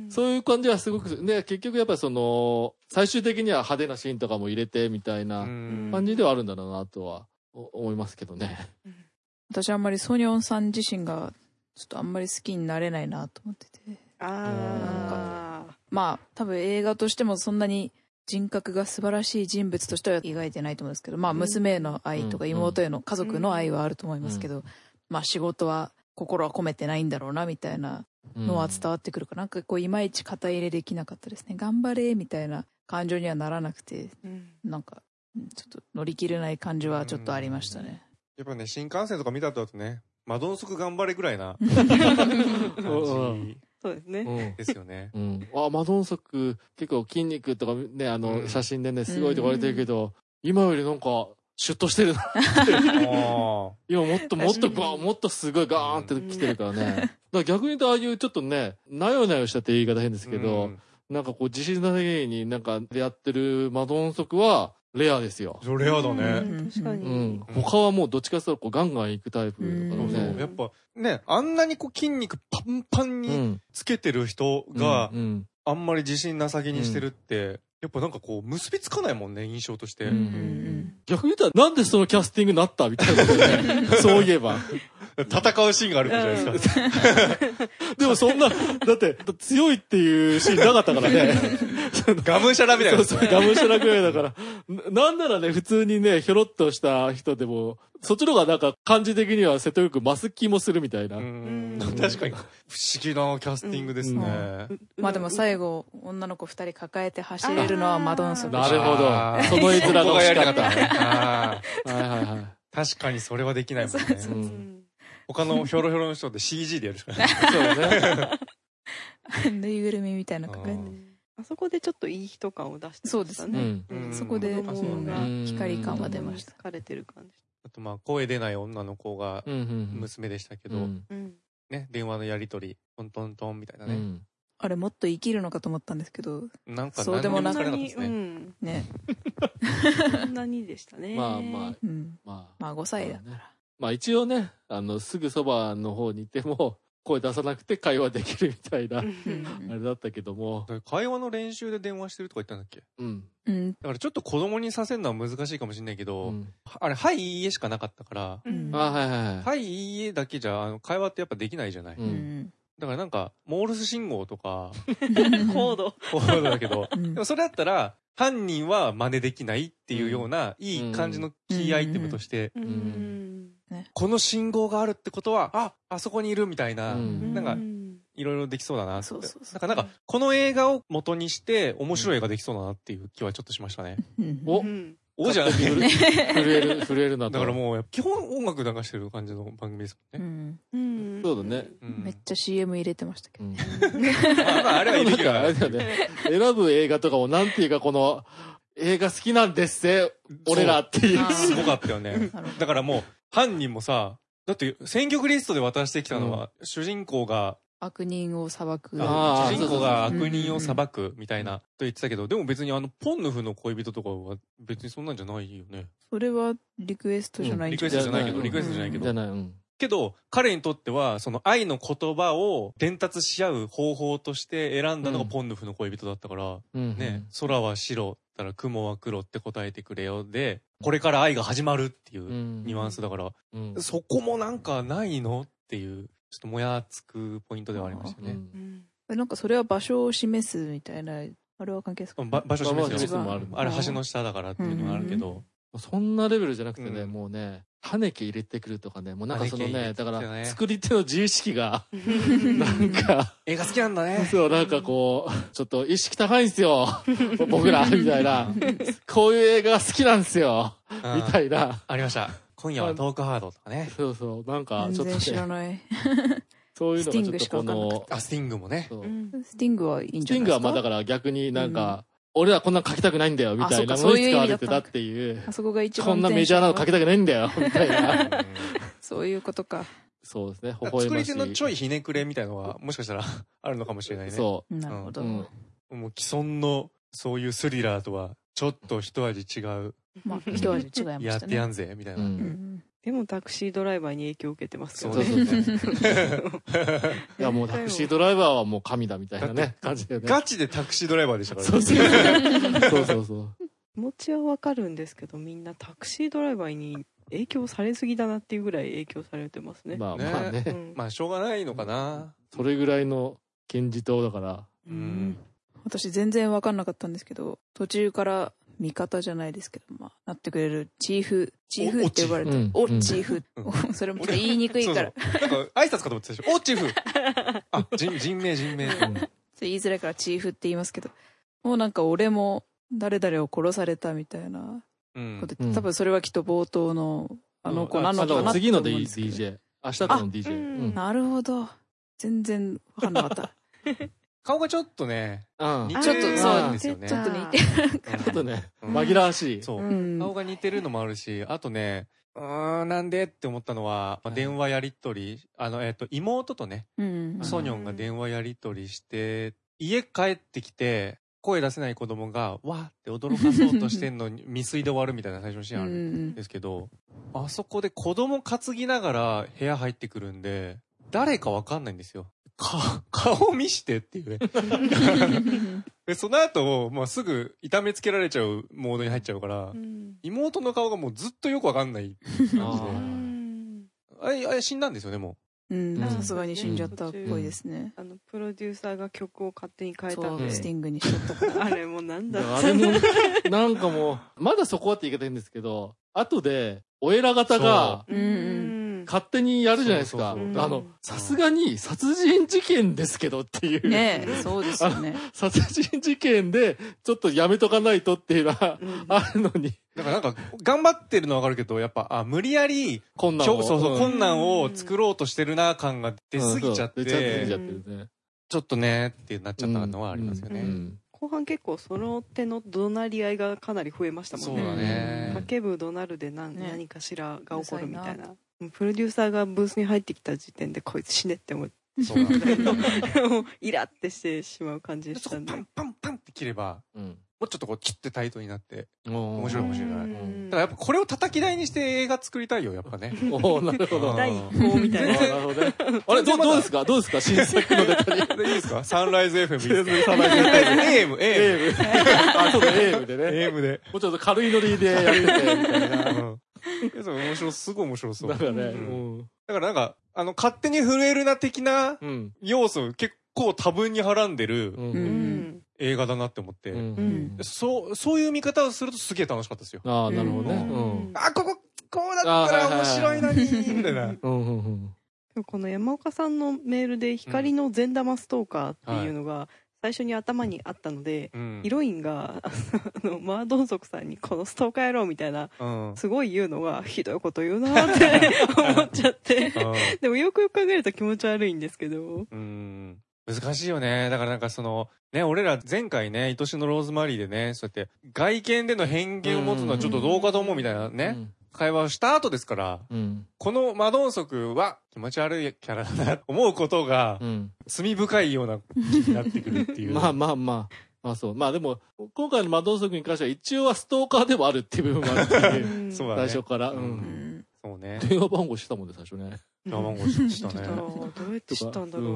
そういう感じはすごくで結局やっぱりその最終的には派手なシーンとかも入れてみたいな感じではあるんだろうなとは思いますけどね。 私あんまりソニョンさん自身がちょっとあんまり好きになれないなと思ってて、 ああまあ多分映画としてもそんなに人格が素晴らしい人物としては描いてないと思うんですけど、まあ娘への愛とか妹への家族の愛はあると思いますけど、まあ仕事は心は込めてないんだろうなみたいなのは伝わってくるから、なんかこういまいち肩入れできなかったですね。頑張れみたいな感情にはならなくて、なんかちょっと乗り切れない感じはちょっとありましたね。 やっぱね新幹線とか見た後だとね、窓の底頑張れぐらいな感じ。 そうですね。 うん、 ですよね。 うん、あ、マドンソク結構筋肉とかね、あの、うん、写真でね、すごいと言われてるけど、うん、今よりなんか、シュッとしてるなって。今もっともっとガーン、もっとすごいガーンって来てるからね。だから逆に言うとああいうちょっとね、なよなよしたって言い方変ですけど、うん、なんかこう自信なげになんかやってるマドンソクは、レアですよ。 レアだね。 確かに。 うん。他はもうどっちかというとガンガン行くタイプだからね。 やっぱね、あんなにこう筋肉パンパンにつけてる人があんまり自信なさげにしてるって、やっぱなんかこう結びつかないもんね、印象として。 逆に言ったらなんでそのキャスティングになったみたいなことね。そういえば。 戦うシーンがあるからじゃないですか。 でもそんな、だって強いっていうシーンなかったからね。 ガムシャラみたいな。 そうそう、ガムシャラぐらいだから。なんならね、普通にね、ひょろっとした人でも、そっちの方がなんか感じ的には瀬戸よくマス気もするみたいな。 確かに。不思議なキャスティングですね。 まあでも最後、女の子二人抱えて走れるのはマドンソク。 なるほど。その絵面が欲しかった。はいはいはい。 確かにそれはできないもんね。他のヒョロヒョロの人で シージー でやるしかない。そうね。ぬいぐるみみたいな抱えて。 あそこでちょっといい人感を出してましたね。 そうですね。そこで光感は出ました。 疲れてる感じ。 あとまあ声出ない女の子が娘でしたけど、ね、電話のやりとり、トントントンみたいなね。 あれもっと生きるのかと思ったんですけど、 なんかそうでもなかったですね。 ね。 そんなにでしたね。 まあまあ、 まあ、まあごさいだから。 まあ一応ね、あの、すぐそばの方にいても、声出さなくて会話できるみたいな、あれだったけども。 会話の練習で電話してるとか言ったんだっけ？ うん。 だからちょっと子供にさせるのは難しいかもしれないけど、うん、あれ、はい、いいえしかなかったから、 うん、あ、はいはいはい。 はい、いいえだけじゃ、あの、会話ってやっぱできないじゃない。うん、だからなんか、モールス信号とか、 コード。 コードだけど、でもそれだったら、犯人は真似できないっていうような、いい感じのキーアイテムとして、この信号があるってことは、あ、あそこにいるみたいな、なんか、いろいろできそうだなって。そうそうそう。なんか、なんか、この映画を元にして、面白い映画できそうだなっていう気はちょっとしましたね。 おおじゃない。 震える、震えるな。 だからもう、基本音楽流してる感じの番組ですもんね。そうだね。 めっちゃ シーエム 入れてましたけどね。 まあ、あれはいいけど。あれだよね。選ぶ映画とかもなんていうか、この、映画好きなんですって、俺らっていう。 すごかったよね。だからもう、犯人もさ、だって選曲リストで渡してきたのは、主人公が、 悪人を裁く。 主人公が悪人を裁くみたいなと言ってたけど、でも別にあの、ポンヌフの恋人とかは別にそんなんじゃないよね。 それはリクエストじゃない、 リクエストじゃないけど、リクエストじゃないけど。 じゃない、うん。 けど、彼にとっては、その愛の言葉を伝達し合う方法として選んだのがポンヌフの恋人だったから、ね、空は白ったら雲は黒って答えてくれよで、これから愛が始まるっていうニュアンスだから、うんうん、そこもなんかないのっていう、ちょっともやつくポイントではありましたよね。 うんうん、なんかそれは場所を示すみたいな、あれは関係ですか、ね、 場所を示すもある。 あれ橋の下だからっていうのがあるけど。 そんなレベルじゃなくてね、うん、もうね、種毛入れてくるとかね、もうなんかそのね、だから作り手の自意識が、なんか、 映画好きなんだね。 そう、なんかこう、ちょっと意識高いんですよ。僕ら、みたいな。こういう映画好きなんですよ。みたいな。 ありました。今夜はトークハードとかね。 そうそう、なんかちょっと、ね。 全然知らない。 そういうのがちょっとこの、 あ、スティングもね。 スティングはいいんじゃないですか。 スティングはまあだから逆になんか、俺はこんなの書きたくないんだよ、みたいなのに使われてたっていう。 あそこが一番。 こんなメジャーなの書きたくないんだよ、みたいな。 そういうことか。 そうですね、微笑ましい。作り手のちょいひねくれみたいのは、もしかしたらあるのかもしれないね。 そう。 なるほど。 もう既存のそういうスリラーとは、ちょっと一味違う。 まあ、一味違いましたね。 やってやんぜ、みたいな。 でもタクシードライバーに影響を受けてますけどね。そうそうそういやもうタクシードライバーはもう神だみたいなね、感じでね。 ガチでタクシードライバーでしたからね。 そうそうそう。気持ちはわかるんですけど、みんなタクシードライバーに影響されすぎだなっていうぐらい影響されてますね。 まあまあね。 うん、まあしょうがないのかな。 それぐらいの金字塔だから。 うん。私全然わかんなかったんですけど、途中から味方じゃないですけど、まあ、なってくれるチーフ、チーフって呼ばれて、お、チーフ。それもちょっと言いにくいから。 なんか挨拶かと思ってたでしょ。お、チーフ。あ、人、人名、人名。それ言いづらいからチーフって言いますけど、もうなんか俺も誰々を殺されたみたいなこと、多分それはきっと冒頭のあの子なのかなって思うんですけど。 次の ディージェー。明日からの ディージェー。 なるほど。全然わかんなかった。 顔がちょっとね、 似てるんですよね。 ちょっと似てる。 ちょっとね、紛らわしい。 そう。顔が似てるのもあるし、あとね、うーん、なんでって思ったのは、電話やりとり、あの、えっと、妹とね、ソニョンが電話やりとりして、家帰ってきて、声出せない子供が、わーって驚かそうとしてんのに未遂で終わるみたいな最初のシーンあるんですけど、あそこで子供担ぎながら部屋入ってくるんで、誰かわかんないんですよ。か、顔見してっていうね。で、その後、まあ、すぐ痛めつけられちゃうモードに入っちゃうから、うん、妹の顔がもうずっとよくわかんない感じで。あれ、あれ死んだんですよね、もう。うん、さすがに死んじゃったっぽいですね。 あの、プロデューサーが曲を勝手に変えたんで。スティングにしちゃったから。 あれもなんだあれも、なんかもう、まだそこはって言い方変ですけど、後で、お偉方が、勝手にやるじゃないですか。あの、さすがに殺人事件ですけどっていう。 ねえ、そうですよね。 殺人事件で、ちょっとやめとかないとっていうのは、あるのに。 だからなんか、頑張ってるのはわかるけど、やっぱ、あ、無理やり、 困難を。 そうそう、困難を作ろうとしてるな感が出すぎちゃって。出ちゃってるね。 ちょっとね、ってなっちゃったのはありますよね。 後半結構その手の怒鳴り合いがかなり増えましたもんね。 そうだね。 叫ぶ怒鳴るで何、何かしらが起こるみたいな。プロデューサーがブースに入ってきた時点でこいつ死ねって思ってそうなんだけどイラってしてしまう感じでしたんで、 パンパンパンって切れば、うん、もうちょっとこう切ってタイトになって面白いかもしれない。だからやっぱこれを叩き台にして映画作りたいよやっぱね。 おなるほど。 第一報みたいな。 なるほどね。あれどうどうですかどうですか新作のネタに。 いいですかサンライズ エフエム。 サンライズ エフエム。 エーエム エーエム。 あそうだ エーエム でね。 エーエム で。 もうちょっと軽いノリでやっててみたいな。 面白すごい面白そう。 だからね。 だからなんかあの勝手に震えるな的な要素結構多分にはらんでる映画だなって思って、そうそういう見方をするとすげえ楽しかったですよ。 ああなるほどね。 あこここうだったら面白いのにみたいな。 この山岡さんのメールで光の善玉ストーカーっていうのが最初に頭にあったので、うん、ヒロインがあのマードンソクさんにこのストーカー野郎みたいな、うん、すごい言うのがひどいこと言うなって思っちゃって、うん、でもよくよく考えると気持ち悪いんですけど、 うん、難しいよね。だからなんかそのね俺ら前回ね愛しのローズマリーでねそうやって外見での偏見を持つのはちょっとどうかと思うみたいなね、うん、会話をした後ですから、うん、このマドンソクは気持ち悪いキャラだなと思うことが、うん、罪深いような気になってくるっていう。 まあまあまあ。まあそう。まあでも、今回のマドンソクに関しては一応はストーカーでもあるっていう部分もあるっていう。そうだね。最初から。うん。 そうね。 電話番号したもんね、最初ね。 電話番号したね。 どうやって知ったんだろ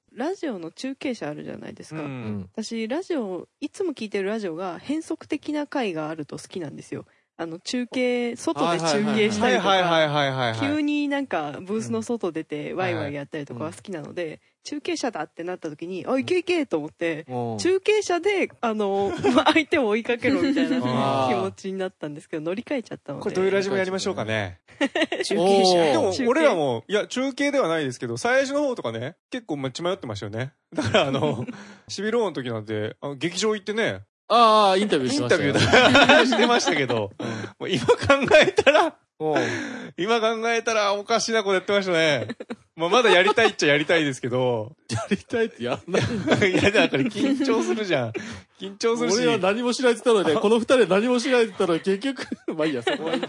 ラジオの中継車あるじゃないですか、 うん、 私ラジオいつも聞いてるラジオが変則的な回があると好きなんですよ。あの中継外で中継したりとか急になんかブースの外出てワイワイやったりとかは好きなので、うん、中継車だってなった時にあいけいけと思って、うん、中継車であの相手を追いかけろみたいな気持ちになったんですけど乗り換えちゃったので、 これどういうラジオやりましょうかね。 中継車でも俺らもいや中継ではないですけど最初の方とかね結構血迷ってましたよね。だからあのシビローの時なんてあの劇場行ってねああ、インタビューしてましたよ。 インタビューしてましたけど、もう今考えたら、今考えたらおかしなことやってましたね。まあまだやりたいっちゃやりたいですけど、 やりたいってやんない。 いや、だから緊張するじゃん。緊張するし。 俺は何もしないって言ったので、この二人何もしないって言ったので、結局、まあいいや、そこはいい。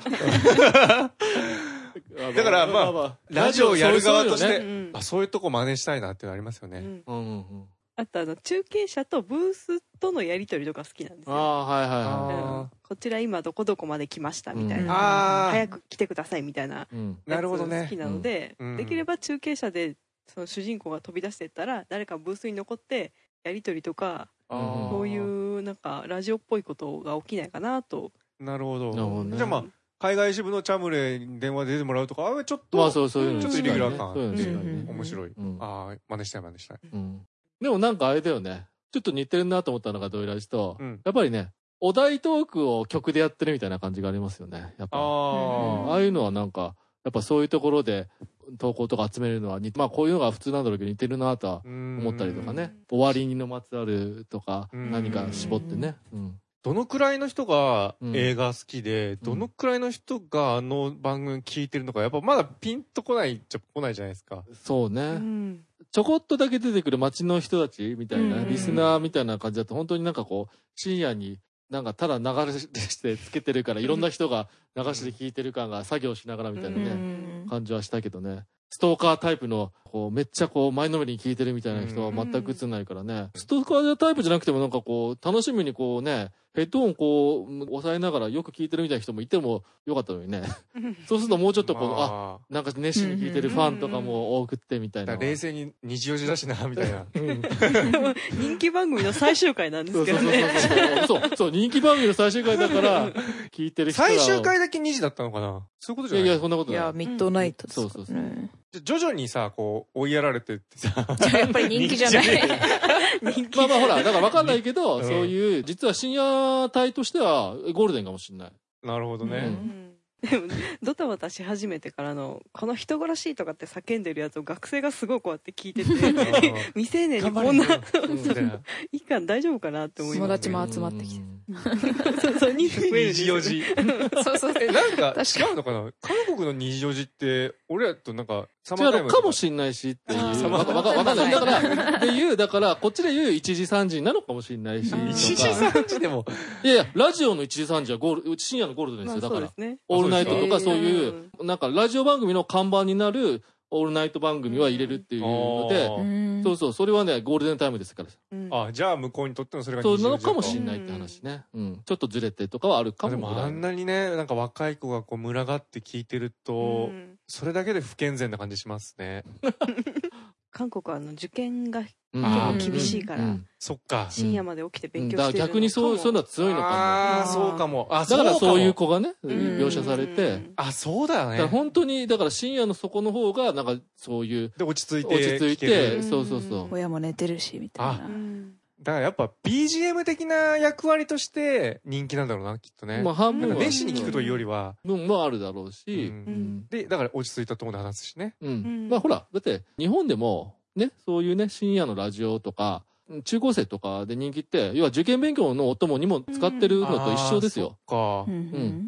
だからまあ、まあ、ラジオやる側として、そういう、ね、あ、そういうとこ真似したいなってのありますよね。うんうんうん、 あとあの中継車とブースとのやり取りとか好きなんですよ。 あはいはいはい、 うん、こちら今どこどこまで来ましたみたいな、うん、早く来てくださいみたいなやつ好きなので、うん、できれば中継車でその主人公が飛び出していったら誰かブースに残ってやり取りとかそういうなんかラジオっぽいことが起きないかなと。 なるほど、ね、じゃあまあ海外支部のチャムレに電話で出てもらうとかあちょっと、 まあ、そうそういうちょっとイレギュラー感、 うんうん、面白い、うん、ああ真似したい真似したい、 うんでもなんかあれだよね。ちょっと似てるなと思ったのがドイラジと、うん、やっぱりね、お題トークを曲でやってるみたいな感じがありますよね。やっぱ。あ, うん、ああいうのはなんか、やっぱそういうところで投稿とか集めるのは、まあこういうのが普通なんだろうけど似てるなとは思ったりとかね。終わりにのまつわるとか、何か絞ってね。うん、 どのくらいの人が映画好きで、うん、どのくらいの人があの番組聞いてるのか、やっぱまだピンとこないっちゃ来ないじゃないですか。 そうね。うんちょこっとだけ出てくる街の人たちみたいな、リスナーみたいな感じだと、本当になんかこう、深夜になんかただ流してつけてるから、いろんな人が流して聞いてる感が作業しながらみたいなね、感じはしたけどね。ストーカータイプの、こう、めっちゃこう、前のめりに聞いてるみたいな人は全く映んないからね。ストーカータイプじゃなくてもなんかこう、楽しみにこうね、ヘッドホンこう、押さえながらよく聞いてるみたいな人もいてもよかったのにね。そうするともうちょっとこう、あ、なんか熱心に聞いてるファンとかも多くってみたいな。 冷静に日常時だしな、みたいな。 人気番組の最終回なんですけどね。 そうそうそう。そう、人気番組の最終回だから、聞いてる人は。 最終回だけにじだったのかなそういうことじゃないいやいや、そんなことない。 いや、ミッドナイト。 そうそうそう。 徐々にさ、こう、追いやられてってさ。 やっぱり人気じゃない。 まあまあほら、だから分かんないけど、そういう、実は深夜帯としてはゴールデンかもしれない。 なるほどね。 でもドタバタし始めてからのこの人殺しとかって叫んでるやつを学生がすごいこうやって聞いてて未成年にこんないいか大丈夫かなって思います。 友達も集まってきてそうそう人数増える二条寺そうそうえなんか違うのかな韓国の二条寺って俺らとなんかサマータイム違うのかもしんないしっていうわかんないだからっていうだからこっちで言ういちじさんじなのかもしんないしいちじさんじでもいやいやラジオのいちじさんじはゴール深夜のゴールデンですよだからオールナイトとかそういうなんかラジオ番組の看板になるオールナイト番組は入れるっていうので、うん、そうそうそれはねゴールデンタイムですから、 うん、あじゃあ向こうにとってのそれがそうなのかもしれないって話ね、うん、ちょっとずれてとかはあるかも。 でもあんなにねなんか若い子がこう群がって聞いてると、うん、それだけで不健全な感じしますね韓国はあの受験が結構厳しいから、うんうん、 そっか深夜まで起きて勉強してるのかも、うん、 だから逆にそうそういうのは強いのかも。 ああそうかも。あだからそういう子がね描写されて、 あそうだよね。 だから本当にだから深夜の底の方がなんかそういうで落ち着いて落ち着いてそうそうそう親も寝てるしみたいな。 だからやっぱ ビージーエム 的な役割として人気なんだろうなきっとね。 まあ半分は熱心に聞くというよりは分もあるだろうし、 うん、でだから落ち着いたところで話すしね。 うん、まあほらだって日本でもねそういうね深夜のラジオとか中高生とかで人気って要は受験勉強のお供にも使ってるのと一緒ですよ。 うん、そっか。うん。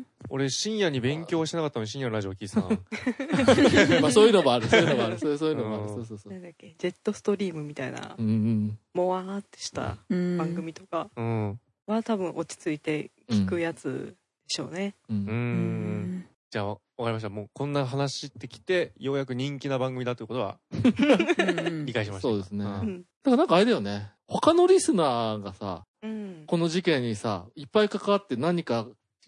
俺深夜に勉強してなかったのに深夜のラジオ聞いてたな。 まあそういうのもあるそういうのもあるそういうのもあるそうそうそう。 なんだっけジェットストリームみたいな、うんうん、もわーってした番組とかは多分落ち着いて聞くやつでしょうね。うん。うんうんじゃあわかりました。もうこんな話ってきてようやく人気な番組だということは理解しました。 そうですね。うん、だからなんかあれだよね。他のリスナーがさ、うん、この事件にさいっぱい関わって何か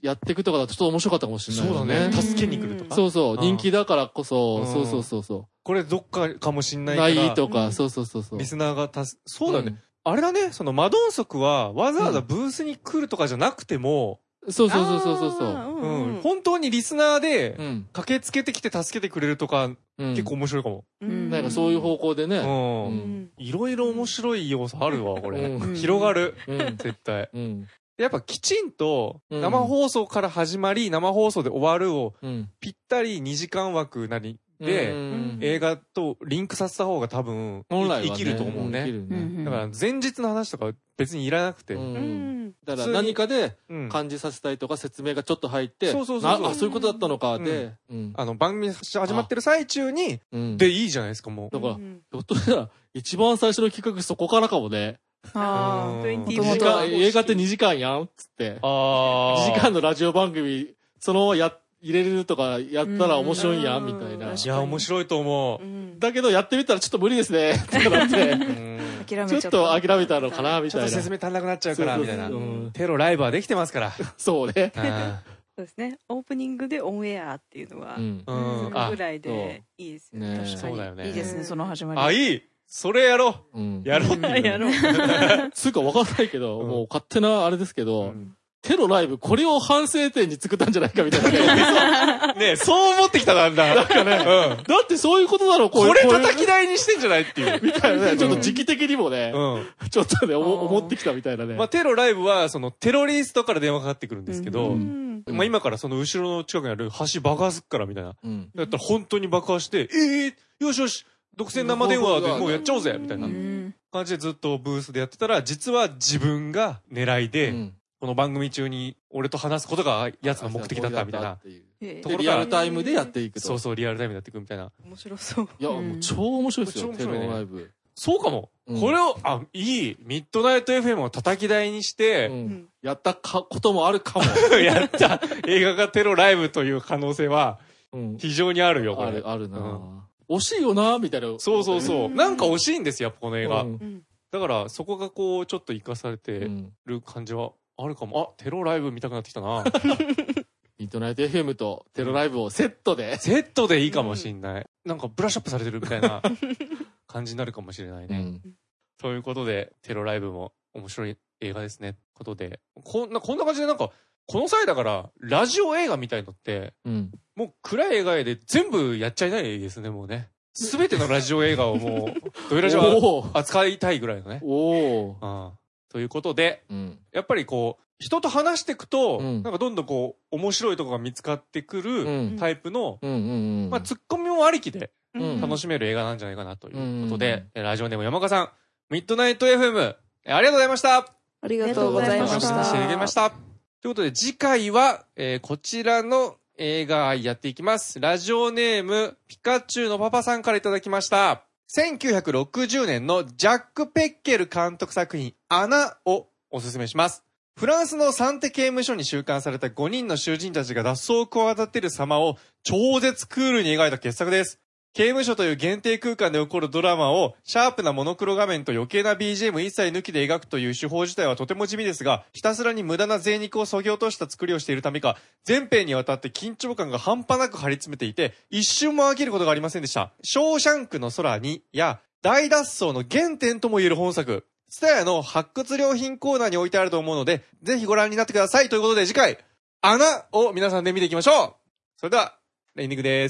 やっていくとかだとちょっと面白かったかもしれないそうだね。助けに来るとか。 そうそう。人気だからこそ、そうそうそうそう。 これどっかかもしんないから。 ないとか、そうそうそうそう。 リスナーがたす、そうだね。あれだね、そのマドンソクはわざわざブースに来るとかじゃなくても、 そうそうそうそうそう。 うん。本当にリスナーで、駆けつけてきて助けてくれるとか、結構面白いかも。 なんかそういう方向でね。 うん。いろいろ面白い要素あるわ、これ。広がる。絶対。やっぱきちんと、生放送から始まり、生放送で終わるを、ぴったりにじかん枠なりで、映画とリンクさせた方が多分、生きると思うね。だから前日の話とか別にいらなくて。 だから何かで感じさせたいとか説明がちょっと入って、 そうそうそう。 あ、そういうことだったのかで、 あの番組始まってる最中に、でいいじゃないですか、もう。 だから、ひょっとしたら一番最初の企画そこからかもね。 ああ、 にじかん、映画ってにじかんやんつって。 ああ。にじかんのラジオ番組、そのままや、入れれるとかやったら面白いんやんみたいな。 いや、面白いと思う。 だけどやってみたらちょっと無理ですね。ってなって。ちょっと諦めたのかなみたいな。 ちょっと説明足んなくなっちゃうから、みたいな。テロライブはできてますから。 そうね。 そうですね。オープニングでオンエアっていうのは、そのぐらいでいいですよね。 そうだよね。 いいですね、その始まり。 あ、いいそれやろうやろうやろう。 つうかわかんないけど、もう勝手なあれですけど、テロライブ、これを反省点に作ったんじゃないかみたいな。 ねえ、そう思ってきたなんだ。 なんかね、だってそういうことだろ、 これ叩き台にしてんじゃないっていう。 みたいなね、ちょっと時期的にもね、ちょっとね、思ってきたみたいなね。 まあ、テロライブは、その、テロリストから電話かかってくるんですけど、まあ今からその後ろの近くにある橋爆破すっからみたいな。だったら本当に爆破して、ええ、よしよし、独占生電話でもうやっちゃおうぜみたいな感じでずっとブースでやってたら、実は自分が狙いで、この番組中に俺と話すことが奴の目的だったみたいな。 ところリアルタイムでやっていくと。 そうそう、リアルタイムでやっていくみたいな。 面白そう。 いや、もう超面白いですよ、テロライブ。 そうかも。これを、あ、いい。ミッドナイト エフエム を叩き台にして、 やったか、こともあるかも。 やった映画がテロライブという可能性は、非常にあるよ、これ。 ある、あるな惜しいよなみたいな。 そうそうそう。なんか惜しいんですよ、この映画。だから、そこがこう、ちょっと活かされてる感じはあるかも。あ、テロライブ見たくなってきたな。 ミッドナイト エフエム とテロライブをセットで。 セットでいいかもしんない。なんかブラッシュアップされてるみたいな感じになるかもしれないね。ということで、テロライブも面白い映画ですね。ことで、こんな、こんな感じでなんか、この際だから、ラジオ映画みたいのって、もう暗い映画で全部やっちゃいないですね、もうね。すべてのラジオ映画をもう、ドイラジは扱いたいぐらいのね。 おー。ということで、やっぱりこう、人と話していくと、なんかどんどんこう、面白いとこが見つかってくるタイプの、まあ、ツッコミもありきで楽しめる映画なんじゃないかなということで、ラジオネーム山岡さん、ミッドナイト エフエム、ありがとうございました。 ありがとうございました。 楽しみにしていただきました。ということで、次回は、えー、こちらの映画やっていきます。ラジオネーム、ピカチュウのパパさんからいただきました。せんきゅうひゃくろくじゅうねんのジャック・ペッケル監督作品、アナをおすすめします。フランスのサンテ刑務所に収監されたごにんの囚人たちが脱走を企てる様を超絶クールに描いた傑作です。刑務所という限定空間で起こるドラマをシャープなモノクロ画面と余計な ビージーエム 一切抜きで描くという手法自体はとても地味ですが、ひたすらに無駄な贅肉を削ぎ落とした作りをしているためか、全編にわたって緊張感が半端なく張り詰めていて、一瞬も飽きることがありませんでした。ショーシャンクの空にや大脱走の原点とも言える本作。ツタヤの発掘良品コーナーに置いてあると思うので、ぜひご覧になってください。ということで次回、アナを皆さんで見ていきましょう。それでは、エンディングです。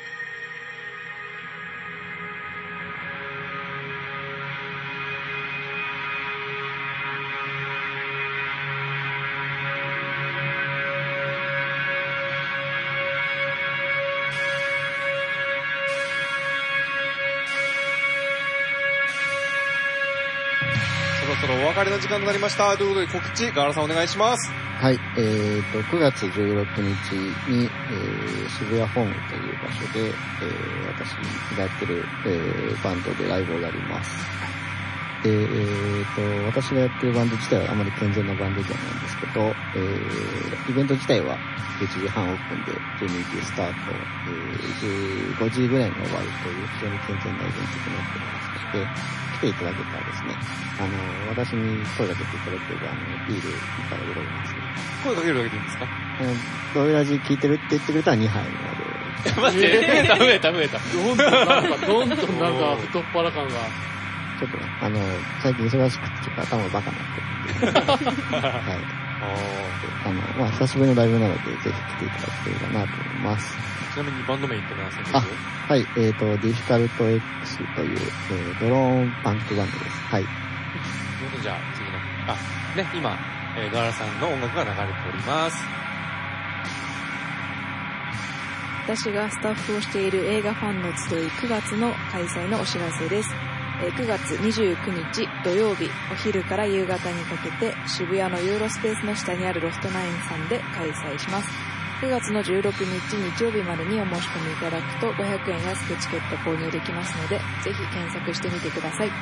そろそろお別れの時間となりました。ということで告知、ガーラさんお願いします。 はい、えーと、くがつじゅうろくにちに、えー、渋谷ホームという場所で、えー、私がやってる、えー、バンドでライブをやります。 で、えーと、私がやってるバンド自体はあまり健全なバンドではないんですけど、えー、イベント自体はいちじはんオープンでじゅうにじスタート、えー、じゅうごじぐらいに終わるという非常に健全なイベントとなっておりますので、来ていただけたらですね、あの、私に声がけていただければ、あの、ビールいっぱいあげられますね。 声かけるだけでいいんですか？ あの、ドイラジ聞いてるって言ってくれたらにはいまで。 待って、ダメだ、ダメだ。 どんどんなんか、どんどんなんか太っ腹感が。 ちょっとね、あの、最近忙しくてちょっと頭バカになってるんで。はい。あの、まあ、久しぶりのライブなので、ぜひ来ていただければなと思います。 ちなみにバンド名言ってください。 あ、はい、えっ、ー、と、ディフィカルト X という、えー、ドローンパンクバンドです。はい。 じゃあ、次の、あ、ね、今、えー、ガラさんの音楽が流れております。 私がスタッフをしている映画ファンの集いくがつの開催のお知らせです。くがつにじゅうくにち土曜日お昼から夕方にかけて渋谷のユーロスペースの下にあるロフトナインさんで開催します。くがつのじゅうろくにち日曜日までにお申し込みいただくとごひゃくえん安くチケット購入できますので、ぜひ検索してみてください。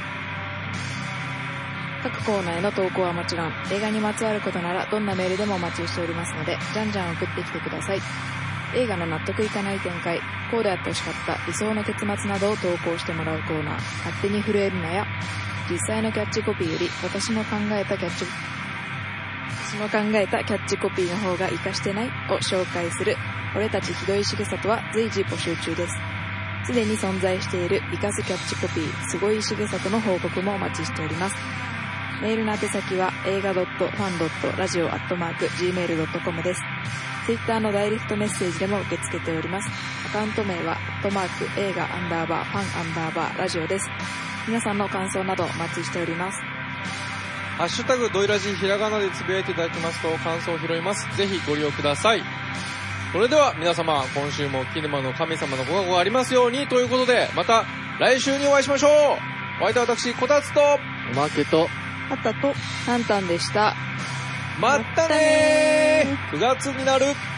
各コーナーへの投稿はもちろん、映画にまつわることならどんなメールでもお待ちしておりますので、じゃんじゃん送ってきてください。映画の納得いかない展開、こうであってほしかった理想の結末などを投稿してもらうコーナー、勝手に震えるなや、実際のキャッチコピーより私の考えたキャッチ私の考えたキャッチコピーの方が活かしてないを紹介する俺たちひどいしぐさとは随時募集中です。すでに存在している活かすキャッチコピーすごいしぐさとの報告もお待ちしております。メールの宛先は映画 .fan.radio アットマーク ジーメール ドットコム です。ツイッターのダイレクトメッセージでも受け付けております。アカウント名は、アットマーク、映画アンダーバー、ファンアンダーバー、ラジオです。皆さんの感想などお待ちしております。 ハッシュタグドイラジひらがなでつぶやいていただきますと感想を拾います。ぜひご利用ください。それでは皆様、今週もキネマの神様のご加護がありますようにということで、また来週にお会いしましょう。お相手は私、こたつと、 おまけと、 あったと、 タンタンでした。 まったねー。くがつになる。